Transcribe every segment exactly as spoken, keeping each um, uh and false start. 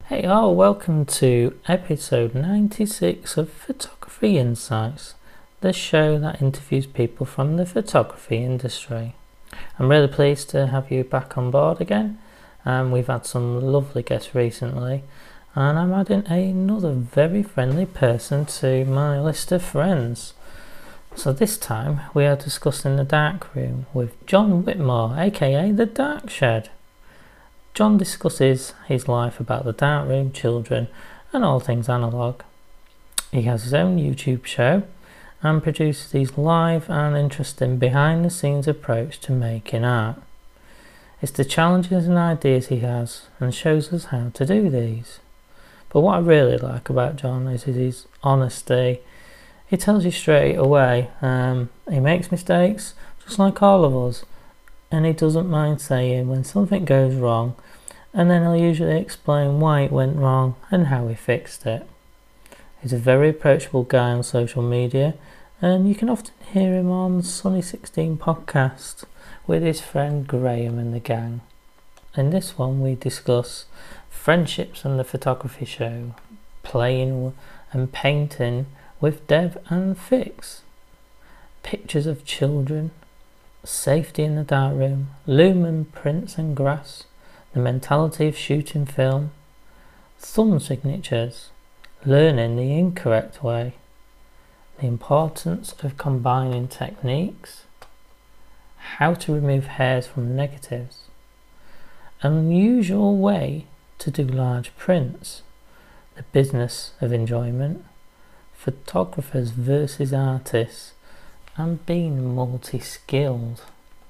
Hey all, welcome to episode ninety-six of Photography Insights, the show that interviews people from the photography industry. I'm really pleased to have you back on board again. Um, we've had some lovely guests recently, and I'm adding another very friendly person to my list of friends. So this time we are discussing the dark room with John Whitmore, aka The Dark Shed. John discusses his life about the darkroom, children, and all things analogue. He has his own YouTube show and produces his live and interesting behind-the-scenes approach to making art. It's the challenges and ideas he has and shows us how to do these. But what I really like about John is his honesty. He tells you straight away. Um, he makes mistakes, just like all of us, and he doesn't mind saying when something goes wrong, and then he'll usually explain why it went wrong and how he fixed it. He's a very approachable guy on social media, and you can often hear him on Sunny sixteen podcast with his friend Graham and the gang. In this one we discuss friendships and the photography show, playing and painting with Deb and Fix, pictures of children, safety in the darkroom, lumen prints and grass, the mentality of shooting film, thumb signatures, learning the incorrect way, the importance of combining techniques, how to remove hairs from negatives, an unusual way to do large prints, the business of enjoyment, photographers versus artists, and being multi-skilled.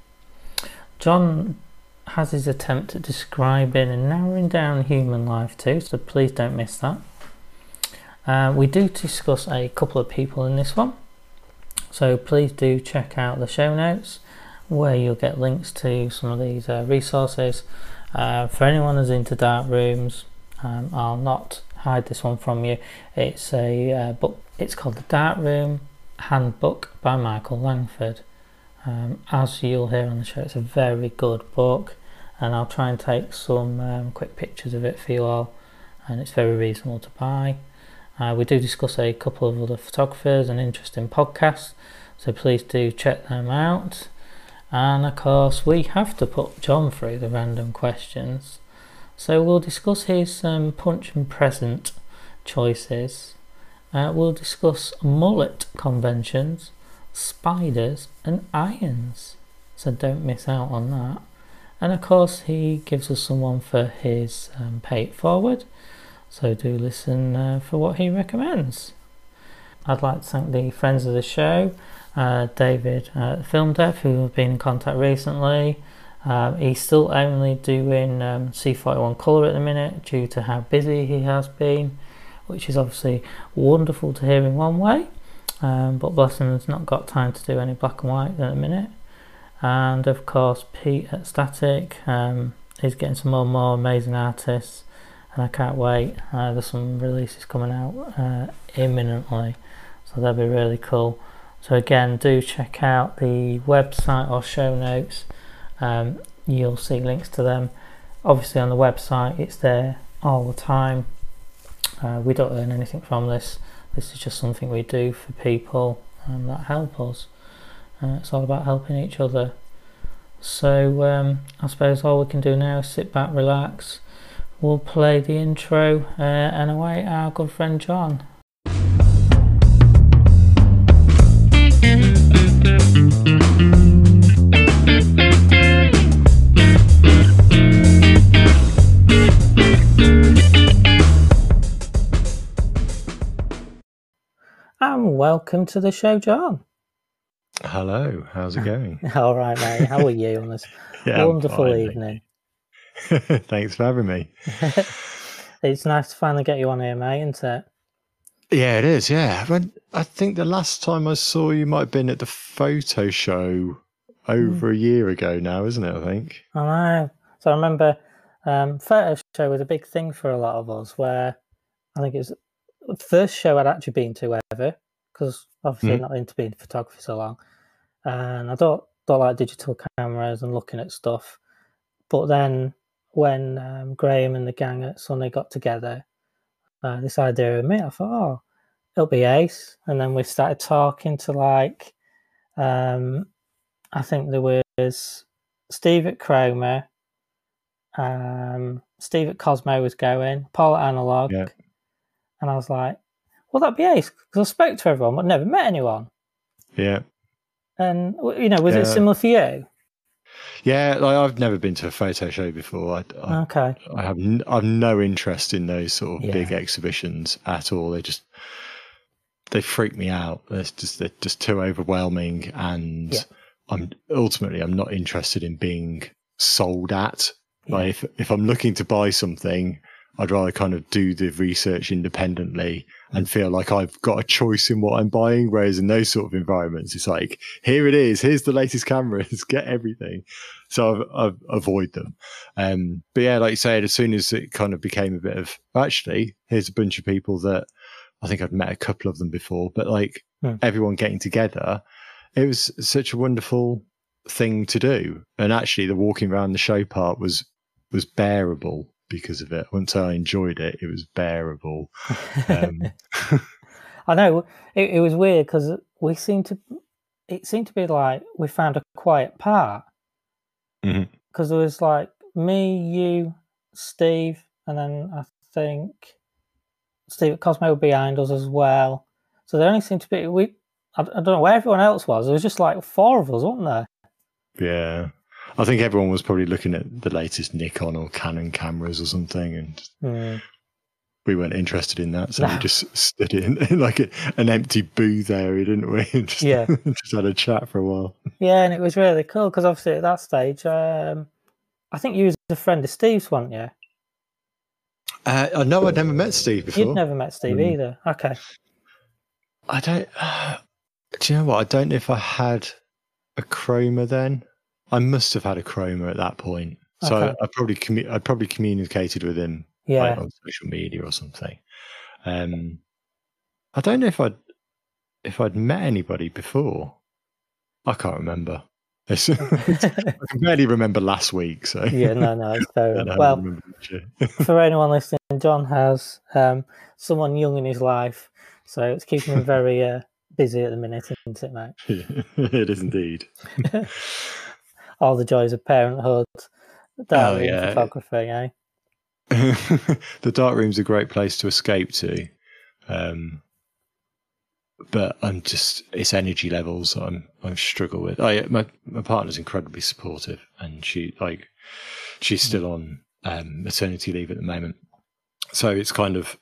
John has his attempt at describing and narrowing down human life too, so please don't miss that. Uh, we do discuss a couple of people in this one, so please do check out the show notes where you'll get links to some of these uh, resources. Uh, for anyone who's into dark rooms, um, I'll not hide this one from you. It's a uh, book. It's called The Dark Room Handbook by Michael Langford. Um, as you'll hear on the show, it's a very good book, and I'll try and take some um, quick pictures of it for you all, and it's very reasonable to buy. Uh, we do discuss a couple of other photographers and interesting podcasts, so please do check them out. And of course we have to put John through the random questions, so we'll discuss his um, punch and present choices. Uh, we'll discuss mullet conventions, spiders and irons, so don't miss out on that. And of course he gives us someone for his um, pay it forward, so do listen uh, for what he recommends. I'd like to thank the friends of the show, uh, David uh, Film Dev, who have been in contact recently. Uh, he's still only doing um, C forty-one colour at the minute due to how busy he has been, which is obviously wonderful to hear in one way. Um, but bless him, has not got time to do any black and white at the minute. And of course Pete at Static, um, he's getting some more and more amazing artists, and I can't wait. Uh, there's some releases coming out uh, imminently, so that'll be really cool. So again, do check out the website or show notes. Um, you'll see links to them. Obviously on the website it's there all the time. Uh, we don't earn anything from this. This is just something we do for people um, that help us. Uh, it's all about helping each other. So um, I suppose all we can do now is sit back, relax. We'll play the intro uh, and away our good friend John. And welcome to the show, John. Hello, how's it going? All right, mate. How are you on this yeah, wonderful fine, evening? Thanks for having me. It's nice to finally get you on here, mate, isn't it? Yeah, it is, yeah. When, I think the last time I saw you might have been at the photo show over mm. a year ago now, isn't it, I think? I know. So I remember um, photo show was a big thing for a lot of us, where I think it was the first show I'd actually been to ever, because obviously mm. not into being photography so long. And I don't, don't like digital cameras and looking at stuff. But then when um, Graham and the gang at Sunday got together, uh, this idea of me, I thought, oh, it'll be ace. And then we started talking to like, um, I think there was Steve at Chroma, um, Steve at Cosmo was going, Paul at Analog, Yeah. and I was like, well, that'd be ace, because I spoke to everyone but never met anyone. Yeah. And, you know, was Yeah. it similar for you? Yeah, like I've never been to a photo show before. I, I, Okay. I have n- I've no interest in those sort of Yeah. big exhibitions at all. They just they freak me out. They're just they're just too overwhelming, and Yeah. I'm ultimately I'm not interested in being sold at. Yeah. Like if if I'm looking to buy something, I'd rather kind of do the research independently and feel like I've got a choice in what I'm buying. Whereas in those sort of environments, it's like, here it is, here's the latest cameras, get everything. So I've, I've avoid them. Um, but yeah, like you said, as soon as it kind of became a bit of, actually, here's a bunch of people that I think I'd met a couple of them before, but like Hmm. everyone getting together, it was such a wonderful thing to do. And actually the walking around the show part was, was bearable because of it. Once I enjoyed it, it was bearable. Um, I know it, it was weird because we seemed to, it seemed to be like we found a quiet part because Mhm. there was like me, you, Steve, and then I think Steve at Cosmo were behind us as well. So there only seemed to be we. I, I don't know where everyone else was. There was just like four of us, wasn't there? yeah. I think everyone was probably looking at the latest Nikon or Canon cameras or something, and Hmm. we weren't interested in that, so No. we just stood in, in like a, an empty booth area, didn't we? And just, Yeah. just had a chat for a while. Yeah, and it was really cool because obviously at that stage, um, I think you was a friend of Steve's, weren't you? Uh, I know I'd never met Steve before. You'd never met Steve Um, either. Okay. I don't. Uh, do you know what? I don't know if I had a Chroma then. I must have had a Chroma at that point. So Okay. I, I probably commu- I probably communicated with him Yeah. like on social media or something. Um, I don't know if I'd if I'd met anybody before. I can't remember. It's- I can barely remember last week. So Yeah, no, no, it's fair I don't know enough. how to Well, remember much, yeah. for anyone listening, John has um, someone young in his life, so it's keeping him very uh, busy at the minute, isn't it, mate? It is indeed. All the joys of parenthood, dark Oh, room yeah. photography, eh? The dark room's a great place to escape to. Um, but I'm just it's energy levels I'm I struggle with. I my my partner's incredibly supportive, and she like she's still on um, maternity leave at the moment, so it's kind of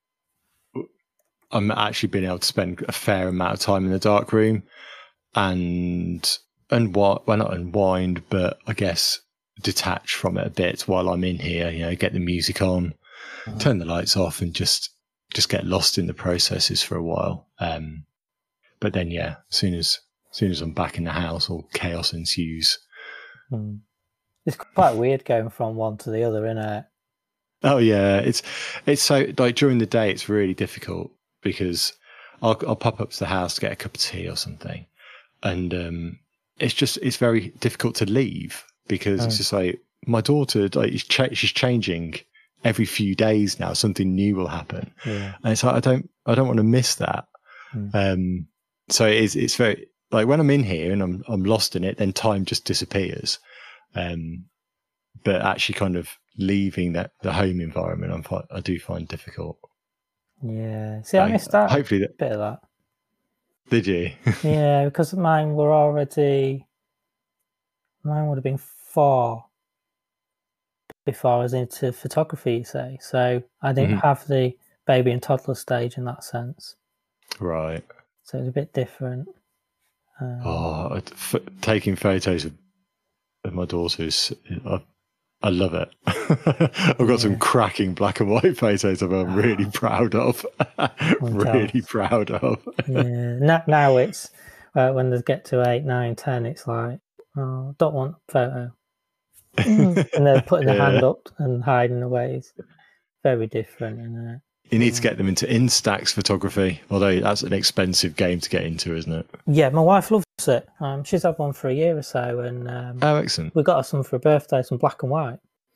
I'm actually being able to spend a fair amount of time in the dark room and and what well not unwind, but I guess detach from it a bit while I'm in here. You know, get the music on, Mhm. turn the lights off, and just just get lost in the processes for a while. Um, but then, yeah, as soon as, as soon as I'm back in the house, all chaos ensues. Mm. It's quite weird going from one to the other, isn't it? Oh yeah, it's it's so like during the day it's really difficult because I'll I'll pop up to the house to get a cup of tea or something, and um, it's just it's very difficult to leave because it's Mm. just like my daughter like she's, cha- she's changing every few days now. Something new will happen, Yeah. and it's like I don't I don't want to miss that. Mm. Um, so it is it's very like when I'm in here and I'm I'm lost in it, then time just disappears. Um, but actually, kind of leaving that the home environment, I'm fi- I do find difficult. Yeah. See, I Like, missed that hopefully, that bit of that. did you? Yeah, because mine were already, mine would have been four before I was into photography, you say. So I didn't Mhm. have the baby and toddler stage in that sense. Right. So it was a bit different. Um, Oh, it- f- taking photos of, of my daughters, I, I love it. I've got some Yeah. cracking black and white photos of I'm really Oh. proud of. I'm really jealous. proud of. Yeah. Now, now it's, uh, when they get to eight, nine, ten, it's like, oh, don't want photo. Mm. And they're putting their hand Yeah. up and hiding away. It's very different. Isn't it? You need to get them into Instax photography, although that's an expensive game to get into, isn't it? Yeah, my wife loves it. Um, she's had one for a year or so, and um, Oh, excellent. we got her some for her birthday, some black and white.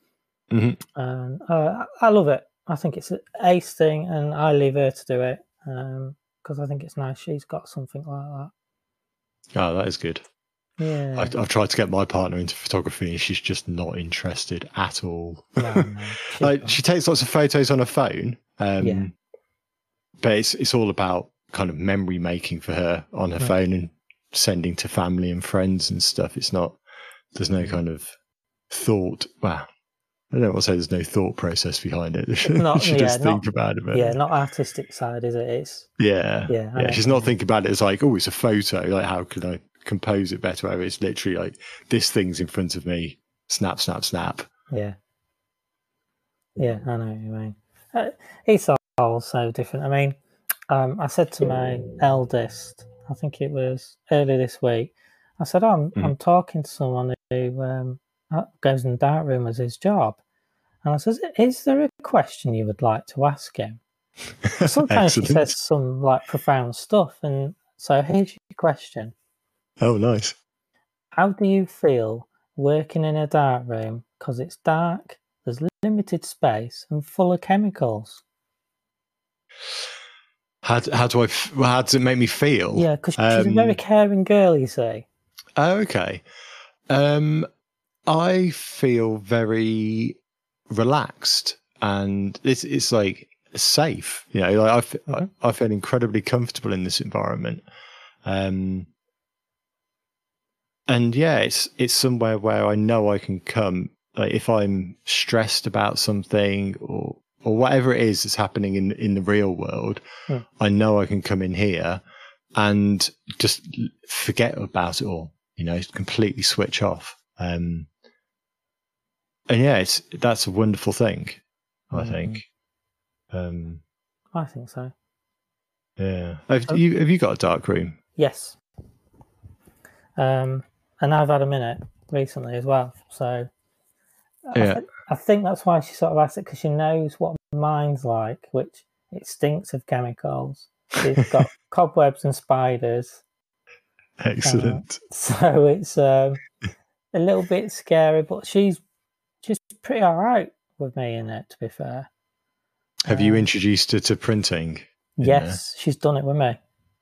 Mm-hmm. And uh, I love it. I think it's an ace thing, and I leave her to do it because um, I think it's nice. She's got something like that. Oh, that is good. Yeah, I, I've tried to get my partner into photography, and she's just not interested at all. no, no, like she takes lots of photos on her phone, um, yeah. but it's it's all about kind of memory making for her on her Mm. phone and sending to family and friends and stuff. It's not. There's no kind of thought. Well, I don't want to say there's no thought process behind it. Not, she yeah, just not, think about it. Yeah, not artistic side, is it? It's yeah, yeah. yeah. She's not thinking about it as like, oh, it's a photo. Like, how can I compose it better? Whatever. It's literally like this thing's in front of me. Snap, snap, snap. Yeah, yeah. I know what you mean. Uh, it's all so different. I mean, um, I said to my eldest, I think it was earlier this week. I said, oh, I'm mm-hmm. I'm talking to someone who um, goes in the dark room as his job. And I says, is there a question you would like to ask him? Sometimes she says some like profound stuff. And so here's your question. Oh, nice. How do you feel working in a dark room because it's dark, there's limited space and full of chemicals? How, how do I, how does it make me feel? Yeah, because um, she's a very caring girl, you see. Oh, okay. Um, I feel very relaxed, and it's it's like safe. You know, like I, f- mm-hmm. I, I feel incredibly comfortable in this environment. Um, and yeah, it's it's somewhere where I know I can come. Like if I'm stressed about something or or whatever it is that's happening in in the real world, mm. I know I can come in here and just forget about it all. You know, completely switch off. Um, and yeah, it's that's a wonderful thing. I mm. think. Um, I think so. Yeah. Have oh. you have you got a dark room? Yes. Um, and I've had a minute recently as well. So yeah. I, th- I think that's why she sort of asked it, because she knows what mine's like, which it stinks of chemicals. It's got cobwebs and spiders. Excellent. Uh, so it's um, a little bit scary, but she's she's pretty all right with me in it, to be fair. Have uh, you introduced her to printing? Yes, she's done it with me.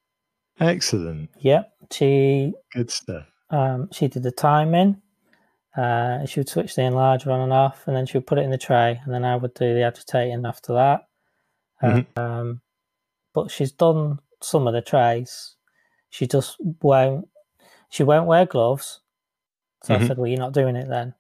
Excellent. Yep, she good stuff. Um, she did the timing. Uh, she would switch the enlarger on and off, and then she would put it in the tray, and then I would do the agitating after that. Mm-hmm. Um, but she's done some of the trays. She just won't. She won't wear gloves. So mm-hmm. I said, "Well, you're not doing it then,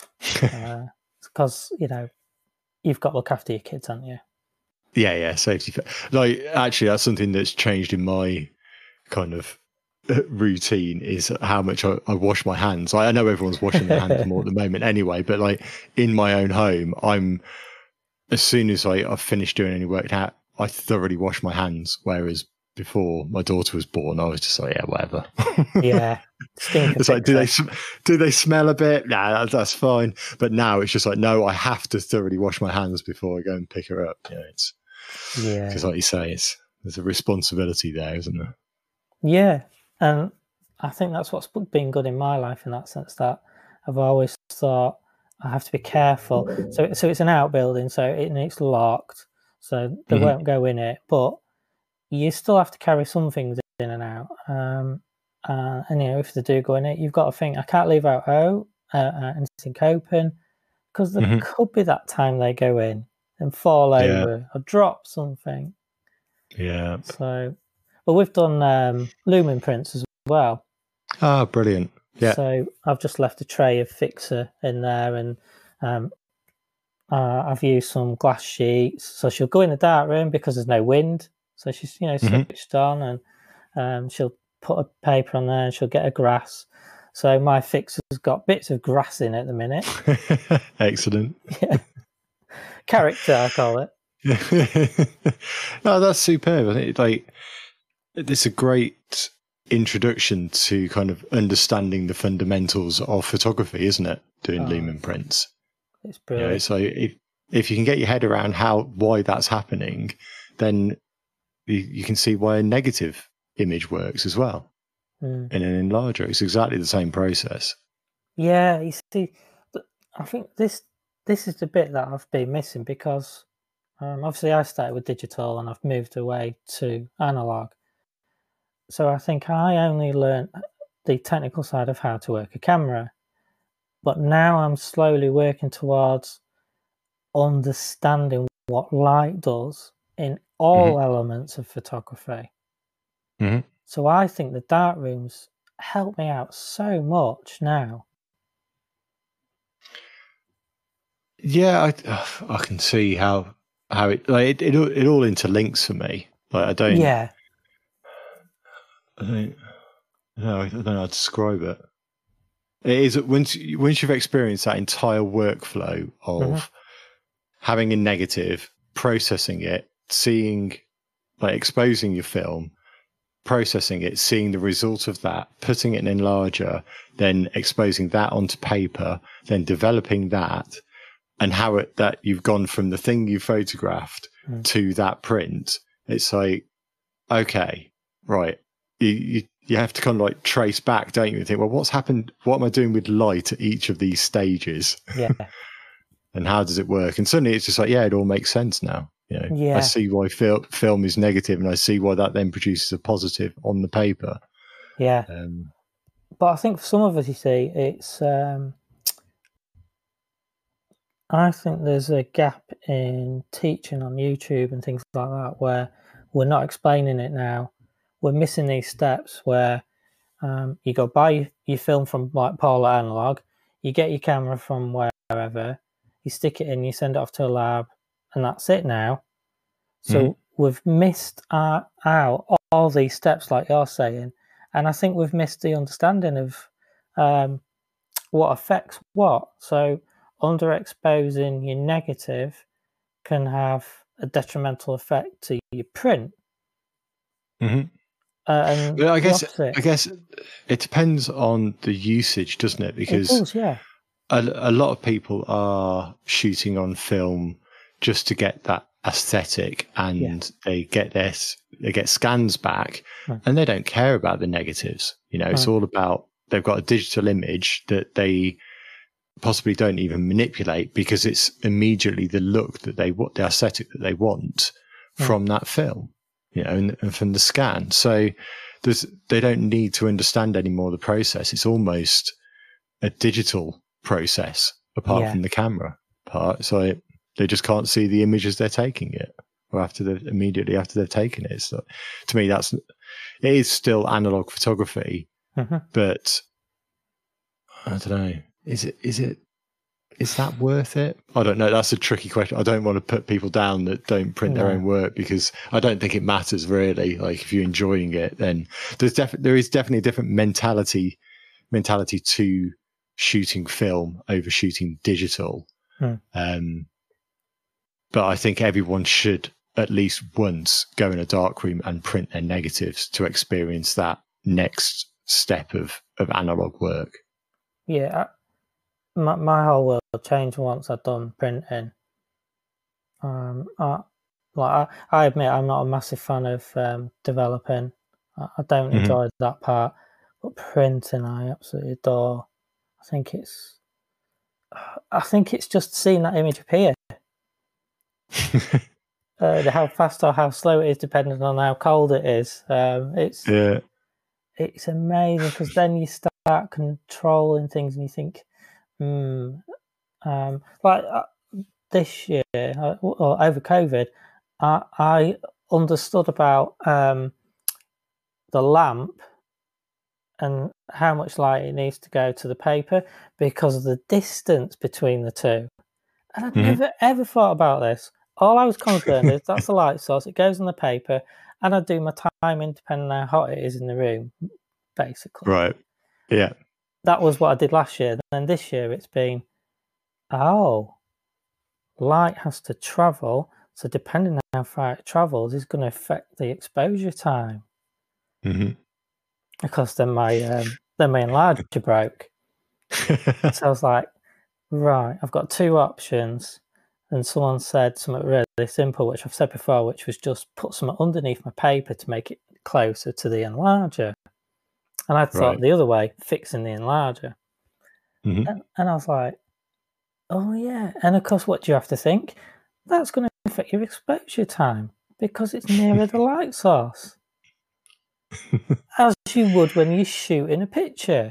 because uh, you know you've got to look after your kids, haven't you?" Yeah, yeah, safety. Like, actually, that's something that's changed in my kind of routine, is how much I, I wash my hands. I, I know everyone's washing their hands more at the moment anyway, but like in my own home, I'm as soon as I, I've finished doing any work out, I thoroughly wash my hands. Whereas before my daughter was born, I was just like, yeah, whatever. Yeah. It's like, do they do they smell a bit? Nah, that, that's fine. But now it's just like, no, I have to thoroughly wash my hands before I go and pick her up. You know, it's yeah, because like you say, it's there's a responsibility there, isn't there? Yeah, and I think that's what's been good in my life, in that sense, that I've always thought I have to be careful. So, so it's an outbuilding, so it, it's locked, so they mm-hmm. won't go in it. But you still have to carry some things in and out. Um, uh, and you know, if they do go in it, you've got to think, I can't leave out O uh, uh, anything open, because there mm-hmm. could be that time they go in and fall yeah. over or drop something. Yeah. So, well, we've done um, lumen prints as well. Ah, oh, brilliant. Yeah. So I've just left a tray of fixer in there, and um, uh, I've used some glass sheets. So she'll go in the dark room because there's no wind. So she's, you know, switched mm-hmm. on, and um, she'll put a paper on there, and she'll get a grass. So my fixer's got bits of grass in at the minute. Excellent. Yeah. Character, I call it. No, that's superb. I think like it's a great introduction to kind of understanding the fundamentals of photography, isn't it? Doing oh, lumen prints. It's brilliant. You know, so if if you can get your head around how why that's happening, then you, you can see why a negative image works as well. Mm. In an enlarger, it's exactly the same process. Yeah, you see, I think this this is the bit that I've been missing because um, obviously I started with digital and I've moved away to analog. So I think I only learned the technical side of how to work a camera. But now I'm slowly working towards understanding what light does in all Mhm. elements of photography. Mhm. So I think the dark rooms help me out so much now. Yeah, I I can see how how it like it it, all- it all interlinks for me. Like I don't Yeah, I don't no I don't know how to describe it. It is once you- once you've experienced that entire workflow hmm of having a negative, processing it, seeing like exposing your film, processing it, seeing the result of that, putting it in enlarger, then exposing that onto paper, then developing that, and how it that you've gone from the thing you photographed mm. to that print. It's like, okay, right. You, you you have to kind of like trace back, don't you? And think, well, what's happened? What am I doing with light at each of these stages? yeah, And how does it work? And suddenly it's just like, yeah, it all makes sense now. You know, I yeah, see why fil- film is negative, and I see why that then produces a positive on the paper. yeah. Um, But I think for some of us, you see, it's. Um, I think there's a gap in teaching on YouTube and things like that where we're not explaining it now. We're missing these steps where um, you go buy your film from like Polar Analog, you get your camera from wherever, you stick it in, you send it off to a lab, and that's it now. mhm. So we've missed our, out all these steps, like you're saying, and I think we've missed the understanding of um, what affects what. So underexposing your negative can have a detrimental effect to your print, Mhm. uh, and Well, I the guess opposite. I guess it depends on the usage, doesn't it? It Because does, yeah, a, a lot of people are shooting on film just to get that aesthetic, yeah, and they get this, they get scans back, mm, and they don't care about the negatives. You know, it's mm, all about they've got a digital image that they possibly don't even manipulate because it's immediately the look that they want, the aesthetic that they want mm, from that film, you know, and, and from the scan. So there's, they don't need to understand anymore the process. It's almost a digital process apart yeah, from the camera part. So they just can't see the images they're taking it, or after they immediately after they've taken it. So to me, that's it is still analog photography, hmm but I don't know. Is it? Is it? Is that worth it? I don't know. That's a tricky question. I don't want to put people down that don't print their no, own work because I don't think it matters really. Like if you're enjoying it, then there's def- there is definitely a different mentality mentality to shooting film over shooting digital. mm, Um, but I think everyone should at least once go in a darkroom and print their negatives to experience that next step of of analog work. yeah. I, my my whole world changed once I'd done printing. Um, I, like I, I admit I'm not a massive fan of um, developing. I, I don't Mm-hmm. enjoy that part, but printing I absolutely adore. I think it's I think it's just seeing that image appear. Uh, how fast or how slow it is, depending on how cold it is. Um, it's Yeah. it's amazing because then you start controlling things and you think, hmm, um, like uh, this year uh, or over COVID, I, I understood about um, the lamp and how much light it needs to go to the paper because of the distance between the two. And I'd Mm-hmm. never ever thought about this. All I was concerned is that's the light source, it goes on the paper, and I do my timing depending on how hot it is in the room, basically. Right. Yeah. That was what I did last year. Then this year it's been, oh, light has to travel. So depending on how far it travels is going to affect the exposure time. Mm-hmm. Because then my um, then my enlarger broke. So I was like, right, I've got two options. And someone said something really simple, which I've said before, which was just put something underneath my paper to make it closer to the enlarger. And I thought Right. the other way, fixing the enlarger. Mm-hmm. And, and I was like, Oh, yeah. And of course, what do you have to think? That's going to affect your exposure time because it's nearer the light source. As you would when you shoot in a picture.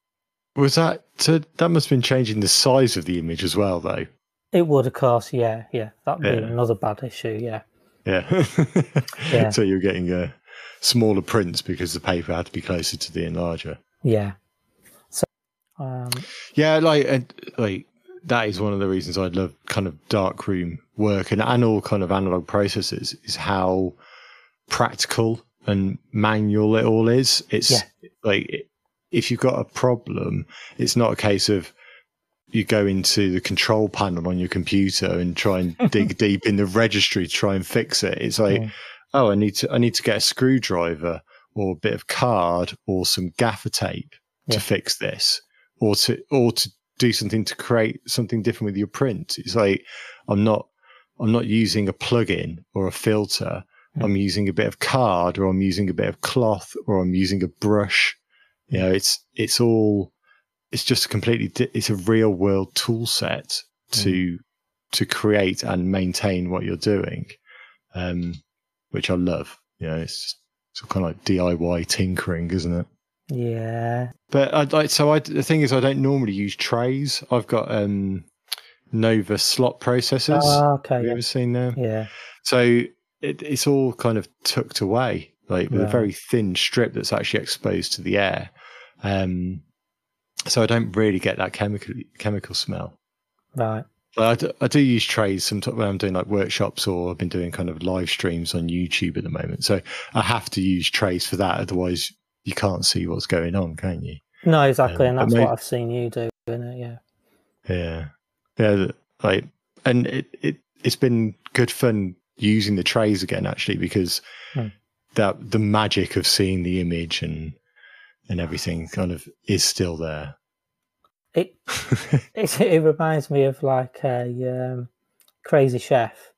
Was that to, that must have been changing the size of the image as well, though? It would, of course, yeah, yeah. That'd be Yeah. another bad issue, yeah. Yeah. Yeah. So you're getting a smaller prints because the paper had to be closer to the enlarger. Yeah. So, um, yeah, like, and, like that is one of the reasons I love kind of darkroom work and, and all kind of analog processes is how practical and manual it all is. It's yeah. like if you've got a problem, it's not a case of you go into the control panel on your computer and try and dig deep in the registry to try and fix it. It's like, yeah. oh, I need to I need to get a screwdriver or a bit of card or some gaffer tape to yeah. fix this, or to or to do something to create something different with your print. It's like I'm not I'm not using a plugin or a filter. Mm. I'm using a bit of card, or I'm using a bit of cloth, or I'm using a brush. You know, it's it's all it's just a completely di- it's a real world tool set to mm. to create and maintain what you're doing, um, which I love. You know, it's it's kind of like D I Y tinkering, isn't it? Yeah. But I like so I the thing is I don't normally use trays. I've got um, Nova slot processors. Oh, okay. Have you yeah. ever seen them? Yeah. So it, it's all kind of tucked away, like with right. a very thin strip that's actually exposed to the air. Um, so I don't really get that chemical chemical smell. Right. But I do, I do use trays sometimes when I'm doing like workshops, or I've been doing kind of live streams on YouTube at the moment. So I have to use trays for that. Otherwise, you can't see what's going on, can you? No, exactly. Um, and that's maybe, what I've seen you do, isn't it? Yeah. Yeah. Yeah. Like, and it, it, it's been good fun using the trays again, actually, because hmm. that the magic of seeing the image and, and everything kind of is still there. It it, it reminds me of like a um, Crazy Chef,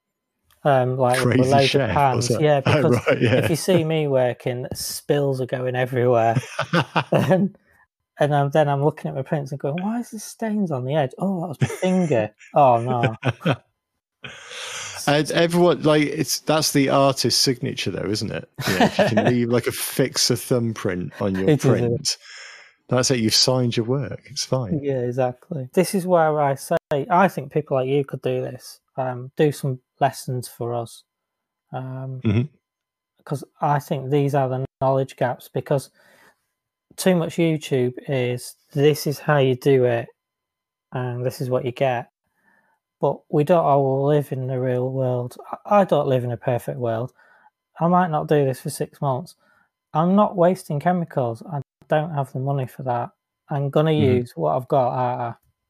um, like Crazy with a load Chef, of pans. Yeah, because oh, right, yeah. if you see me working, spills are going everywhere, and and I'm, then I'm looking at my prints and going, "Why is there stains on the edge? Oh, that was my finger. Oh no." And everyone, like, it's that's the artist's signature, though, isn't it? You know, if you can leave like a fix a thumbprint on your it print, is. That's it. You've signed your work. It's fine. Yeah, exactly. This is where I say I think people like you could do this. Um, do some lessons for us, um, mm-hmm. because I think these are the knowledge gaps. Because too much YouTube is this is how you do it, and this is what you get. But we don't all live in the real world. I don't live in a perfect world. I might not do this for six months. I'm not wasting chemicals. I don't have the money for that. I'm going to mm-hmm. use what I've got. Uh,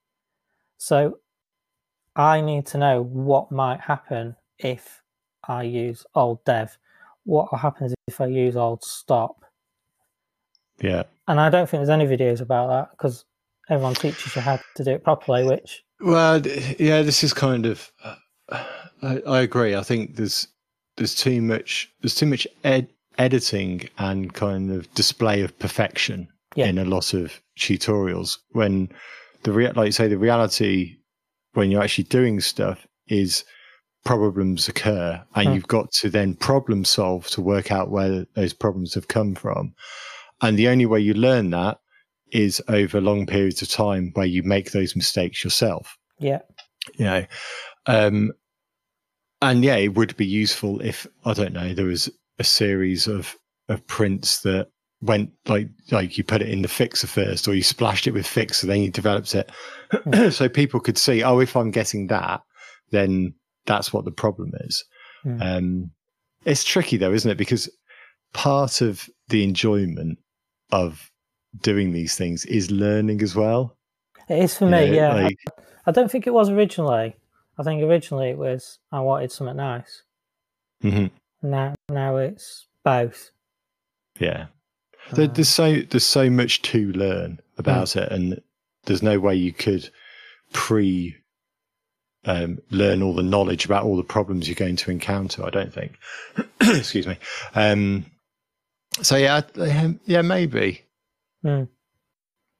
so I need to know what might happen if I use old dev. What happens if I use old stop? Yeah. And I don't think there's any videos about that because everyone teaches you how to do it properly, which... Well, yeah, this is kind of... Uh, I, I agree. I think there's there's too much there's too much ed- editing and kind of display of perfection yeah. in a lot of tutorials. When the rea- like you say, the reality when you're actually doing stuff is problems occur, and hmm. you've got to then problem solve to work out where those problems have come from. And the only way you learn that is over long periods of time where you make those mistakes yourself. Yeah. You know, um, and yeah, it would be useful if, I don't know, there was a series of, of prints that went like, like you put it in the fixer first, or you splashed it with fixer, then you developed it. Mm. So people could see, oh, if I'm getting that, then that's what the problem is. Mm. Um, it's tricky though, isn't it? Because part of the enjoyment of doing these things is learning as well. It is for you me, know, yeah. Like, I, I don't think it was originally. I think originally it was I wanted something nice. Mm-hmm. Now, now it's both. Yeah, uh, there, there's so there's so much to learn about mm. it, and there's no way you could pre um, learn all the knowledge about all the problems you're going to encounter. I don't think. Excuse me. Um, so yeah, yeah, maybe. Mm.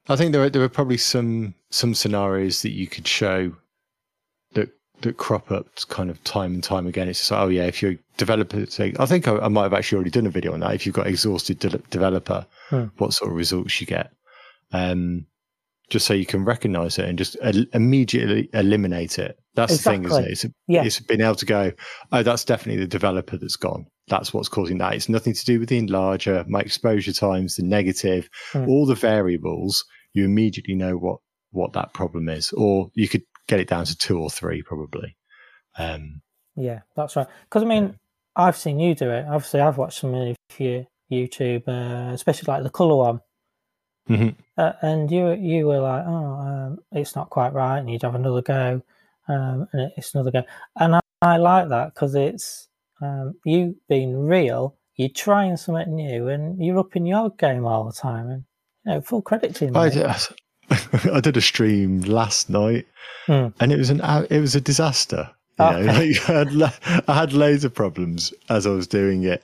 I think there are, there are probably some some scenarios that you could show that that crop up kind of time and time again. It's just like, oh yeah, if you're a developer, say, I think I, I might have actually already done a video on that. If you've got exhausted de- developer, hmm. what sort of results you get, um, just so you can recognize it and just el- immediately eliminate it. That's exactly. the thing, isn't it? It's, yeah. it's been able to go, oh, that's definitely the developer that's gone. That's what's causing that. It's nothing to do with the enlarger, my exposure times, the negative, hmm. all the variables. You immediately know what what that problem is, or you could get it down to two or three probably. Um, yeah, that's right. Because I mean, yeah. I've seen you do it. Obviously, I've watched some of your YouTube, uh, especially like the colour one, mm-hmm. uh, and you you were like, oh, um, it's not quite right, and you'd have another go, um, and it's another go, and I, I like that because it's um, you being real. You're trying something new, and you're up in your game all the time, and you know, full credit to you, mate. I did, I did a stream last night, hmm. and it was an it was a disaster. You okay. know, like I had I had loads of problems as I was doing it.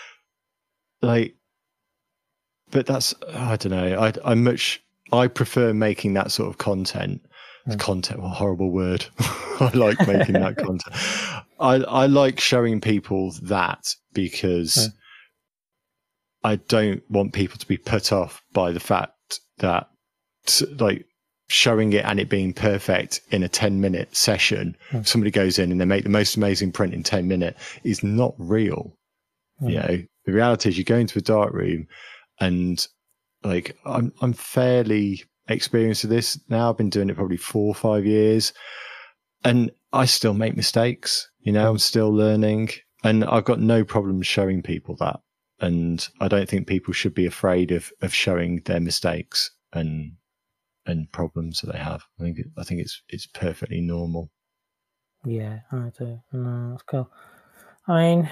Like, but that's I don't know. I I much I prefer making that sort of content. Hmm. Content, what a horrible word. I like making that content. I I like showing people that because. Hmm. I don't want people to be put off by the fact that, like, showing it and it being perfect in a ten minute session, mm. if somebody goes in and they make the most amazing print in ten minutes is not real. Mm. You know, the reality is you go into a dark room and like, I'm, I'm fairly experienced with this now. I've been doing it probably four or five years and I still make mistakes, you know, mm. I'm still learning and I've got no problem showing people that. And I don't think people should be afraid of, of showing their mistakes and and problems that they have. I think it, I think it's it's perfectly normal. Yeah, I do. No, that's cool. I mean,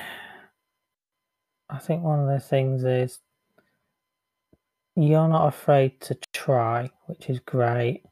I think one of the things is you're not afraid to try, which is great.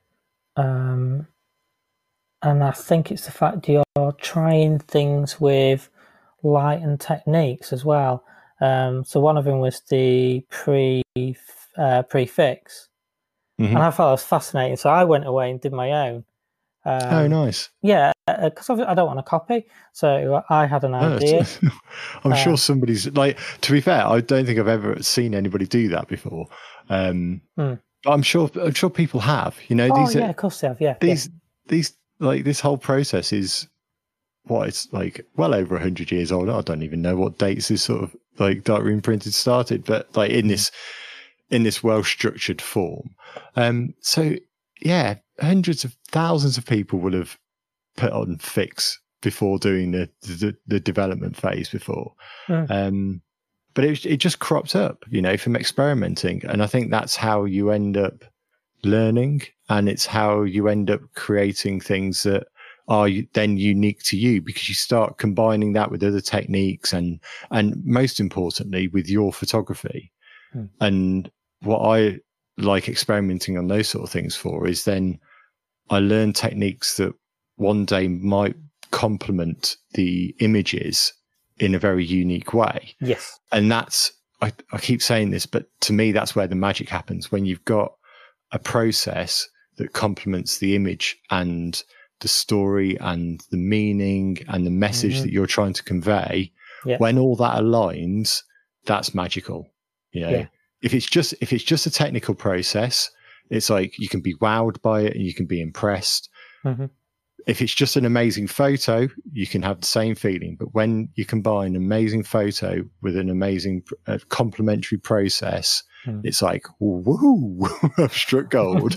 Um, and I think it's the fact you're trying things with light and techniques as well. Um, so one of them was the pre uh, prefix, mm-hmm. and I thought it was fascinating. So I went away and did my own. Um, oh, nice! Yeah, because I don't want to copy, so I had an idea. No, I'm um, sure uh, somebody's like. To be fair, I don't think I've ever seen anybody do that before. Um, hmm. But I'm sure, I'm sure people have. You know, oh these yeah, are, of course they have. Yeah, these yeah. these like this whole process is. What it's like well over a hundred years old. I don't even know what dates this sort of like darkroom printed started, but like in this in this well structured form. Um, so yeah, hundreds of thousands of people would have put on Fix before doing the the, the development phase before. Mm. Um, but it it just cropped up, you know, from experimenting, and I think that's how you end up learning, and it's how you end up creating things that are then unique to you because you start combining that with other techniques and and most importantly with your photography. Hmm. And what I like experimenting on those sort of things for is then I learn techniques that one day might complement the images in a very unique way. Yes. And that's I, I keep saying this, but to me that's where the magic happens, when you've got a process that complements the image and the story and the meaning and the message mm-hmm. that you're trying to convey. Yeah. When all that aligns, that's magical. You know, yeah. if it's just if it's just a technical process, it's like you can be wowed by it and you can be impressed. Mm-hmm. If it's just an amazing photo, you can have the same feeling. But when you combine an amazing photo with an amazing uh, complementary process, mm. it's like, woohoo, I've struck gold.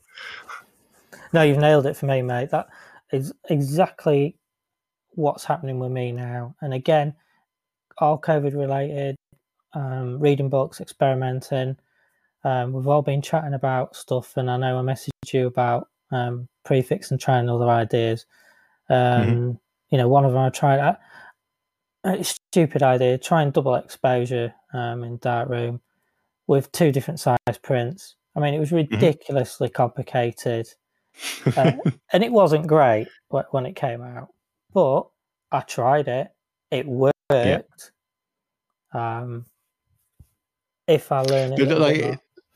No, you've nailed it for me, mate. That is exactly what's happening with me now. And again, all COVID related, um, reading books, experimenting. Um, we've all been chatting about stuff, and I know I messaged you about um, prefix and trying other ideas. Um, mm-hmm. You know, one of them I tried. A, a stupid idea: try and double exposure um, in Darkroom with two different size prints. I mean, it was ridiculously mm-hmm. complicated. uh, and it wasn't great when it came out, but I tried it. It worked. Yeah. Um, if I learn it, like,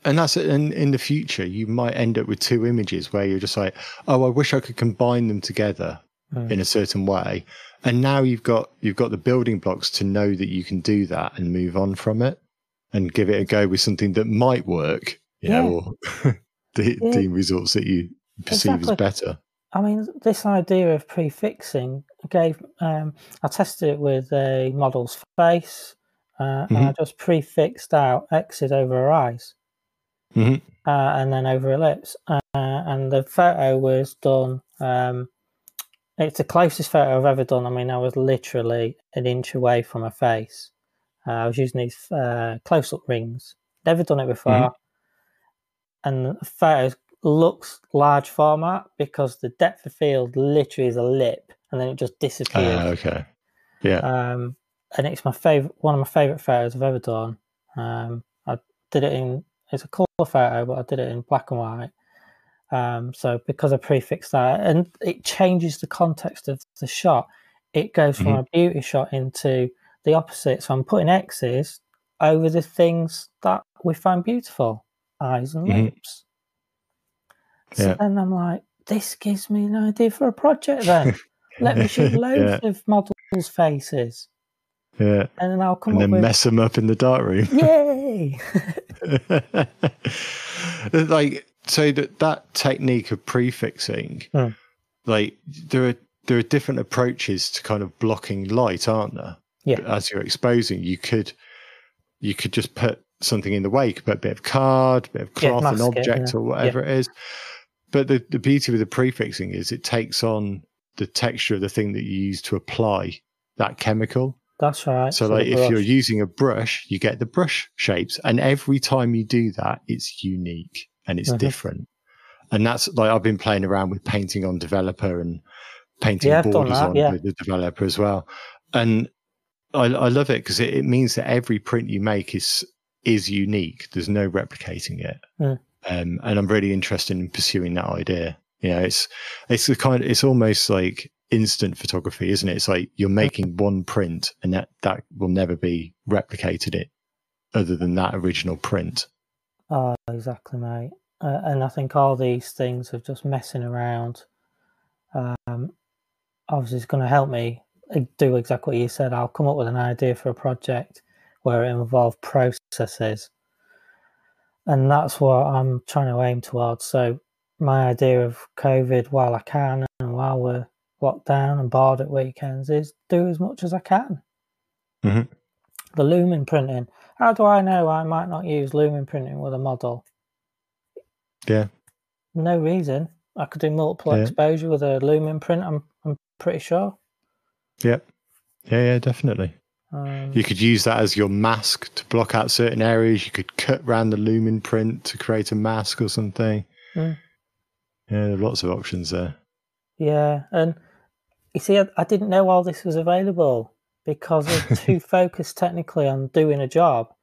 and that's in in the future you might end up with two images where you're just like, oh, I wish I could combine them together mm. in a certain way. And now you've got you've got the building blocks to know that you can do that and move on from it and give it a go with something that might work, you yeah. know, or the, yeah. the results that you perceive exactly. as better. I mean, this idea of prefixing gave, um, I tested it with a model's face, uh, mm-hmm. and I just prefixed out X's over her eyes, mm-hmm. uh, and then over her lips. Uh, and the photo was done, um, it's the closest photo I've ever done. I mean, I was literally an inch away from her face. Uh, I was using these uh, close-up rings. Never done it before. Mm-hmm. And the photo looks large format because the depth of field literally is a lip, and then it just disappears. Uh, okay. Yeah. Um, and it's my favorite, one of my favorite photos I've ever done. Um, I did it in, it's a colour photo, but I did it in black and white. Um, so because I prefixed that, and it changes the context of the shot, it goes from mm-hmm. a beauty shot into the opposite. So I'm putting X's over the things that we find beautiful, eyes and mm-hmm. lips. So yeah. then I'm like, this gives me an idea for a project then. Let me shoot loads yeah. of models' faces. Yeah. And then I'll come and up then with... mess them up in the darkroom. Yay! Like, so that, that technique of prefixing, hmm. like, there are there are different approaches to kind of blocking light, aren't there? Yeah. As you're exposing, you could you could just put something in the way. You could put a bit of card, a bit of cloth, yeah, an object, it, yeah. or whatever yeah. it is. But the, the beauty with the prefixing is it takes on the texture of the thing that you use to apply that chemical. That's right. So, so like, if you're using a brush, you get the brush shapes. And every time you do that, it's unique and it's mm-hmm. different. And that's like, I've been playing around with painting on developer and painting yeah, borders that, on yeah. with the developer as well. And I, I love it because it, it means that every print you make is is unique. There's no replicating it. Mm. Um, and I'm really interested in pursuing that idea. You know, it's it's the kind of, it's almost like instant photography, isn't it? It's like you're making one print and that, that will never be replicated it other than that original print. Oh, exactly, mate. Uh, and I think all these things of just messing around, um, obviously it's going to help me do exactly what you said. I'll come up with an idea for a project where it involves processes. And that's what I'm trying to aim towards. So my idea of COVID while I can and while we're locked down and bored at weekends is do as much as I can. Mm-hmm. The lumen printing. How do I know I might not use lumen printing with a model? Yeah. No reason. I could do multiple yeah. exposure with a lumen print, I'm I'm pretty sure. Yeah. Yeah, yeah, definitely. Um, you could use that as your mask to block out certain areas. You could cut around the lumen print to create a mask or something. Mm. Yeah, there are lots of options there. Yeah, and you see, I, I didn't know all this was available because I'm too focused technically on doing a job.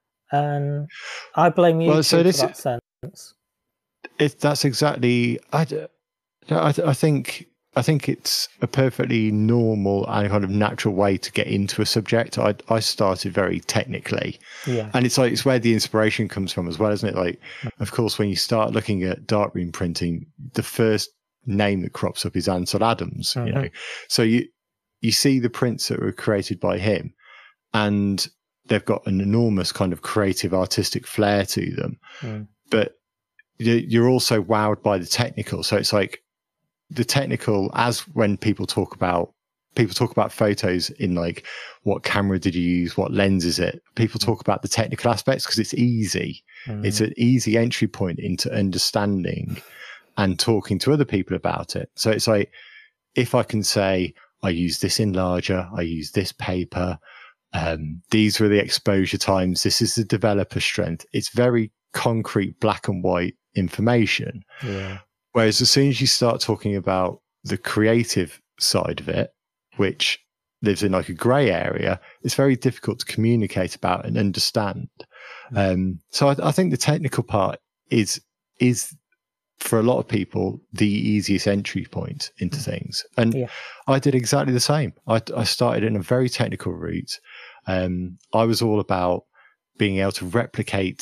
And I blame you well, so this, for that sense. It, that's exactly... I, I, I think... I think it's a perfectly normal and kind of natural way to get into a subject. I I started very technically, yeah, and it's like it's where the inspiration comes from as well, isn't it? Like, of course, when you start looking at darkroom printing, the first name that crops up is Ansel Adams. Mm-hmm. You know, so you you see the prints that were created by him, and they've got an enormous kind of creative, artistic flair to them. Mm. But you're also wowed by the technical. So it's like, the technical, as when people talk about people talk about photos in like, what camera did you use, what lens is it, people talk about the technical aspects because it's easy. Mm. It's an easy entry point into understanding and talking to other people about it. So it's like, if I can say I use this enlarger, I use this paper, um, these were the exposure times, this is the developer strength, it's very concrete black and white information. Yeah. Whereas as soon as you start talking about the creative side of it, which lives in like a grey area, it's very difficult to communicate about and understand. Mm. Um, so I, I think the technical part is is for a lot of people the easiest entry point into things. And yeah. I did exactly the same. I, I started in a very technical route. Um, I was all about being able to replicate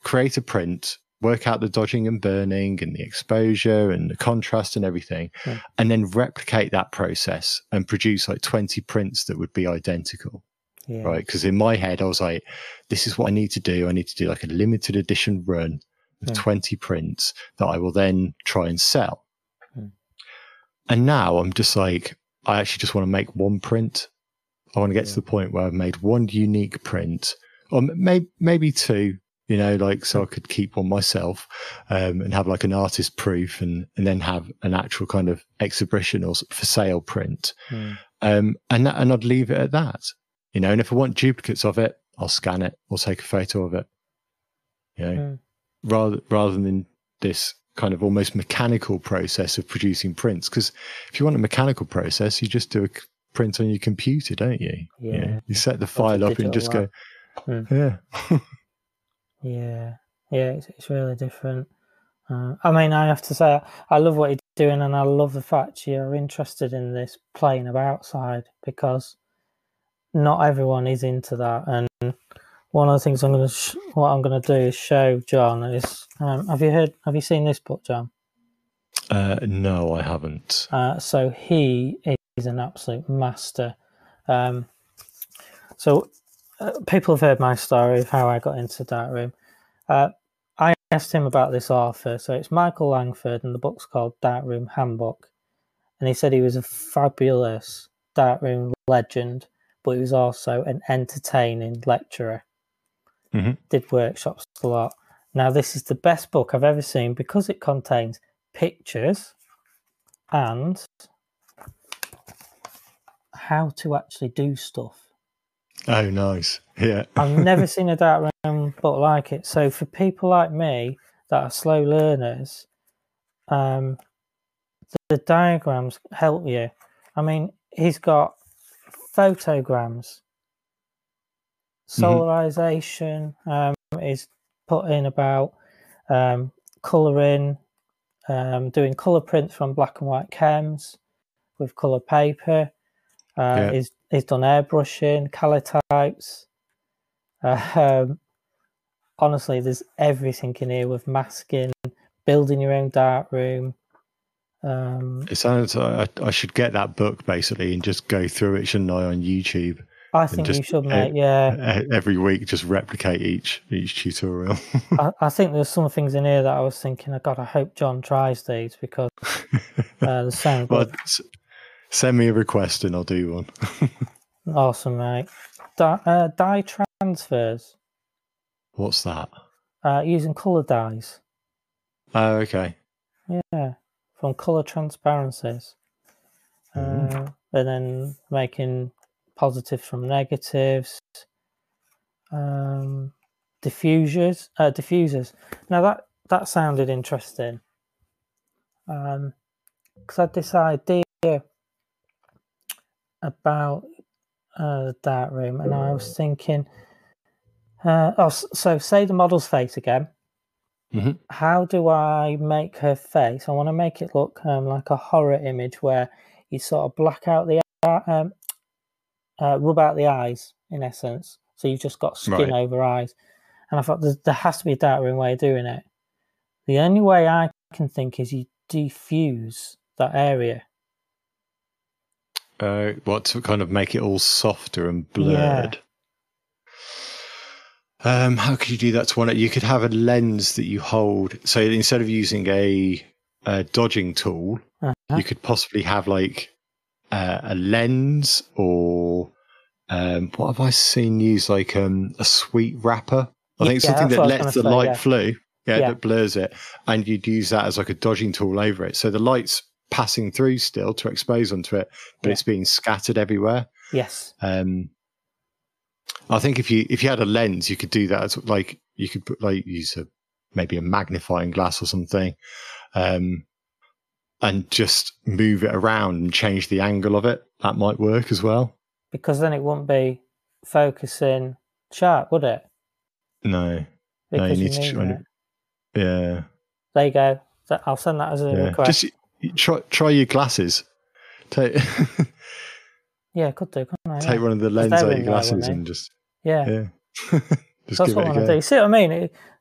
create a print, work out the dodging and burning and the exposure and the contrast and everything, yeah. and then replicate that process and produce like twenty prints that would be identical. Yeah. Right. Because in my head, I was like, this is what I need to do. I need to do like a limited edition run of Mm. twenty prints that I will then try and sell. Mm. And now I'm just like, I actually just want to make one print. I want to get Yeah. to the point where I've made one unique print, or maybe, maybe two, you know, like, so I could keep one myself, um, and have like an artist proof, and, and then have an actual kind of exhibition or for sale print. Mm. Um, and that, and I'd leave it at that, you know, and if I want duplicates of it, I'll scan it or take a photo of it, you know, Mm. rather, rather than this kind of almost mechanical process of producing prints. Because if you want a mechanical process, you just do a print on your computer, don't you? Yeah. You know, you set the Or file the up and just go, Mm. yeah. Yeah, yeah, it's, it's really different. Uh, I mean, I have to say, I love what you're doing, and I love the fact you're interested in this playing about side, because not everyone is into that. And one of the things I'm going to, sh- what I'm going to do is show John is, um, have you heard, have you seen this book, John? Uh, no, I haven't. Uh, so he is an absolute master. Um, so uh, people have heard my story of how I got into Darkroom. Uh, I asked him about this author. So it's Michael Langford, and the book's called Darkroom Handbook. And he said he was a fabulous Darkroom legend, but he was also an entertaining lecturer. Mm-hmm. Did workshops a lot. Now, this is the best book I've ever seen because it contains pictures and how to actually do stuff. Oh, nice. Yeah. I've never seen a Darkroom book like it. So for people like me that are slow learners, um, the, the diagrams help you. I mean, he's got photograms, solarization, um, is put in about um, colouring, um, doing colour prints from black and white chems with colour paper. Uh, Yeah. he's, he's done airbrushing, calotypes. Uh, um, honestly, there's everything in here with masking, building your own darkroom. Um, It sounds like I, I should get that book basically and just go through it, shouldn't I, on YouTube? I think just, you should, mate. Yeah, e- every week just replicate each each tutorial. I, I think there's some things in here that I was thinking, oh God, I hope John tries these because uh, they sound Well, good. s- send me a request and I'll do one. Awesome, mate. Di- uh, dye transfers What's that? uh, using colour dyes. Oh, okay. Yeah, from colour transparencies. Mm. Uh, and then making positives from negatives. Um, diffusers. Uh, diffusers. Now that, that sounded interesting. Um, because I had this idea about uh, the Darkroom, and I was thinking, uh, oh, so say the model's face again. Mm-hmm. How do I make her face? I want to make it look um, like a horror image where you sort of black out the um, uh, rub out the eyes, in essence. So you've just got skin Right. over eyes. And I thought there, there has to be a Darkroom way of doing it. The only way I can think is you diffuse that area. Uh, what, to kind of make it all softer and blurred? Yeah. Um, how could you do that to one? You could have a lens that you hold. So instead of using a, a dodging tool, Uh-huh. you could possibly have like uh, a lens, or um, what have I seen use? Like um, a sweet wrapper. I Yeah, think something that's that what I was lets the gonna say, light yeah. flow. Yeah, Yeah. that blurs it, and you'd use that as like a dodging tool over it. So the light's passing through still to expose onto it, but Yeah. it's being scattered everywhere. Yes. Um, I think if you if you had a lens, you could do that. As, like you could put like use a maybe a magnifying glass or something, um, and just move it around and change the angle of it. That might work as well. Because then it wouldn't be focusing sharp, would it? No, Because no, you you need to move try it. and, yeah, There you go. So I'll send that as a yeah. request. Just you try try your glasses. Take Yeah, could do, couldn't I? take Yeah. one of the 'Cause lens they're out in your there, glasses wouldn't they? and just Yeah. yeah, just That's give what it I a want to go. do. See what I mean? It,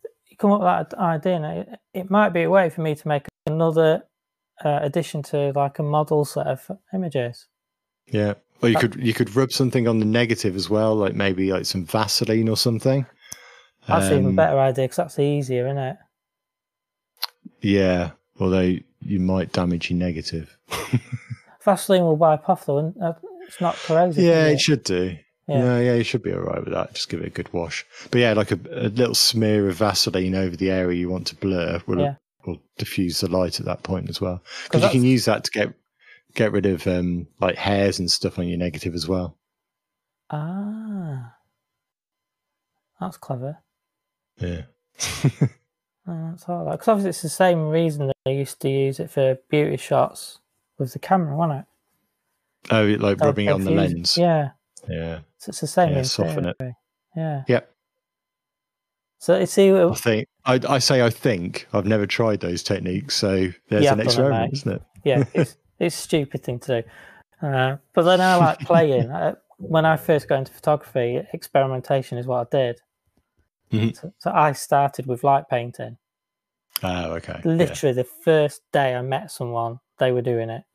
come up with that idea, and it, it might be a way for me to make another uh, addition to like a model set of images. Yeah. Or you could you could rub something on the negative as well, like maybe like some Vaseline or something. That's um, an even better idea because that's easier, isn't it? Yeah, although you might damage your negative. Vaseline will wipe off though, and it's not corrosive. Yeah, it? it should do. Yeah. No, yeah, you should be all right with that. Just give it a good wash. But yeah, like a, a little smear of Vaseline over the area you want to blur will, yeah. will diffuse the light at that point as well. Because you can use that to get get rid of um, like hairs and stuff on your negative as well. Ah, that's clever. Yeah. Oh, that's all right. Because obviously it's the same reason that they used to use it for beauty shots with the camera, wasn't it? Oh, like so rubbing it on the lens. Yeah. Yeah. So it's the same. Yeah, in soften theory. it. Yeah. Yep. So you see, I think I, I say I think I've never tried those techniques, so there's yeah, an experiment, it, isn't it? Yeah, it's it's a stupid thing to do. Uh, but then I like playing. I, when I first got into photography, experimentation is what I did. Mm-hmm. So, so I started with light painting. Oh, okay. Literally, yeah. The first day I met someone, they were doing it.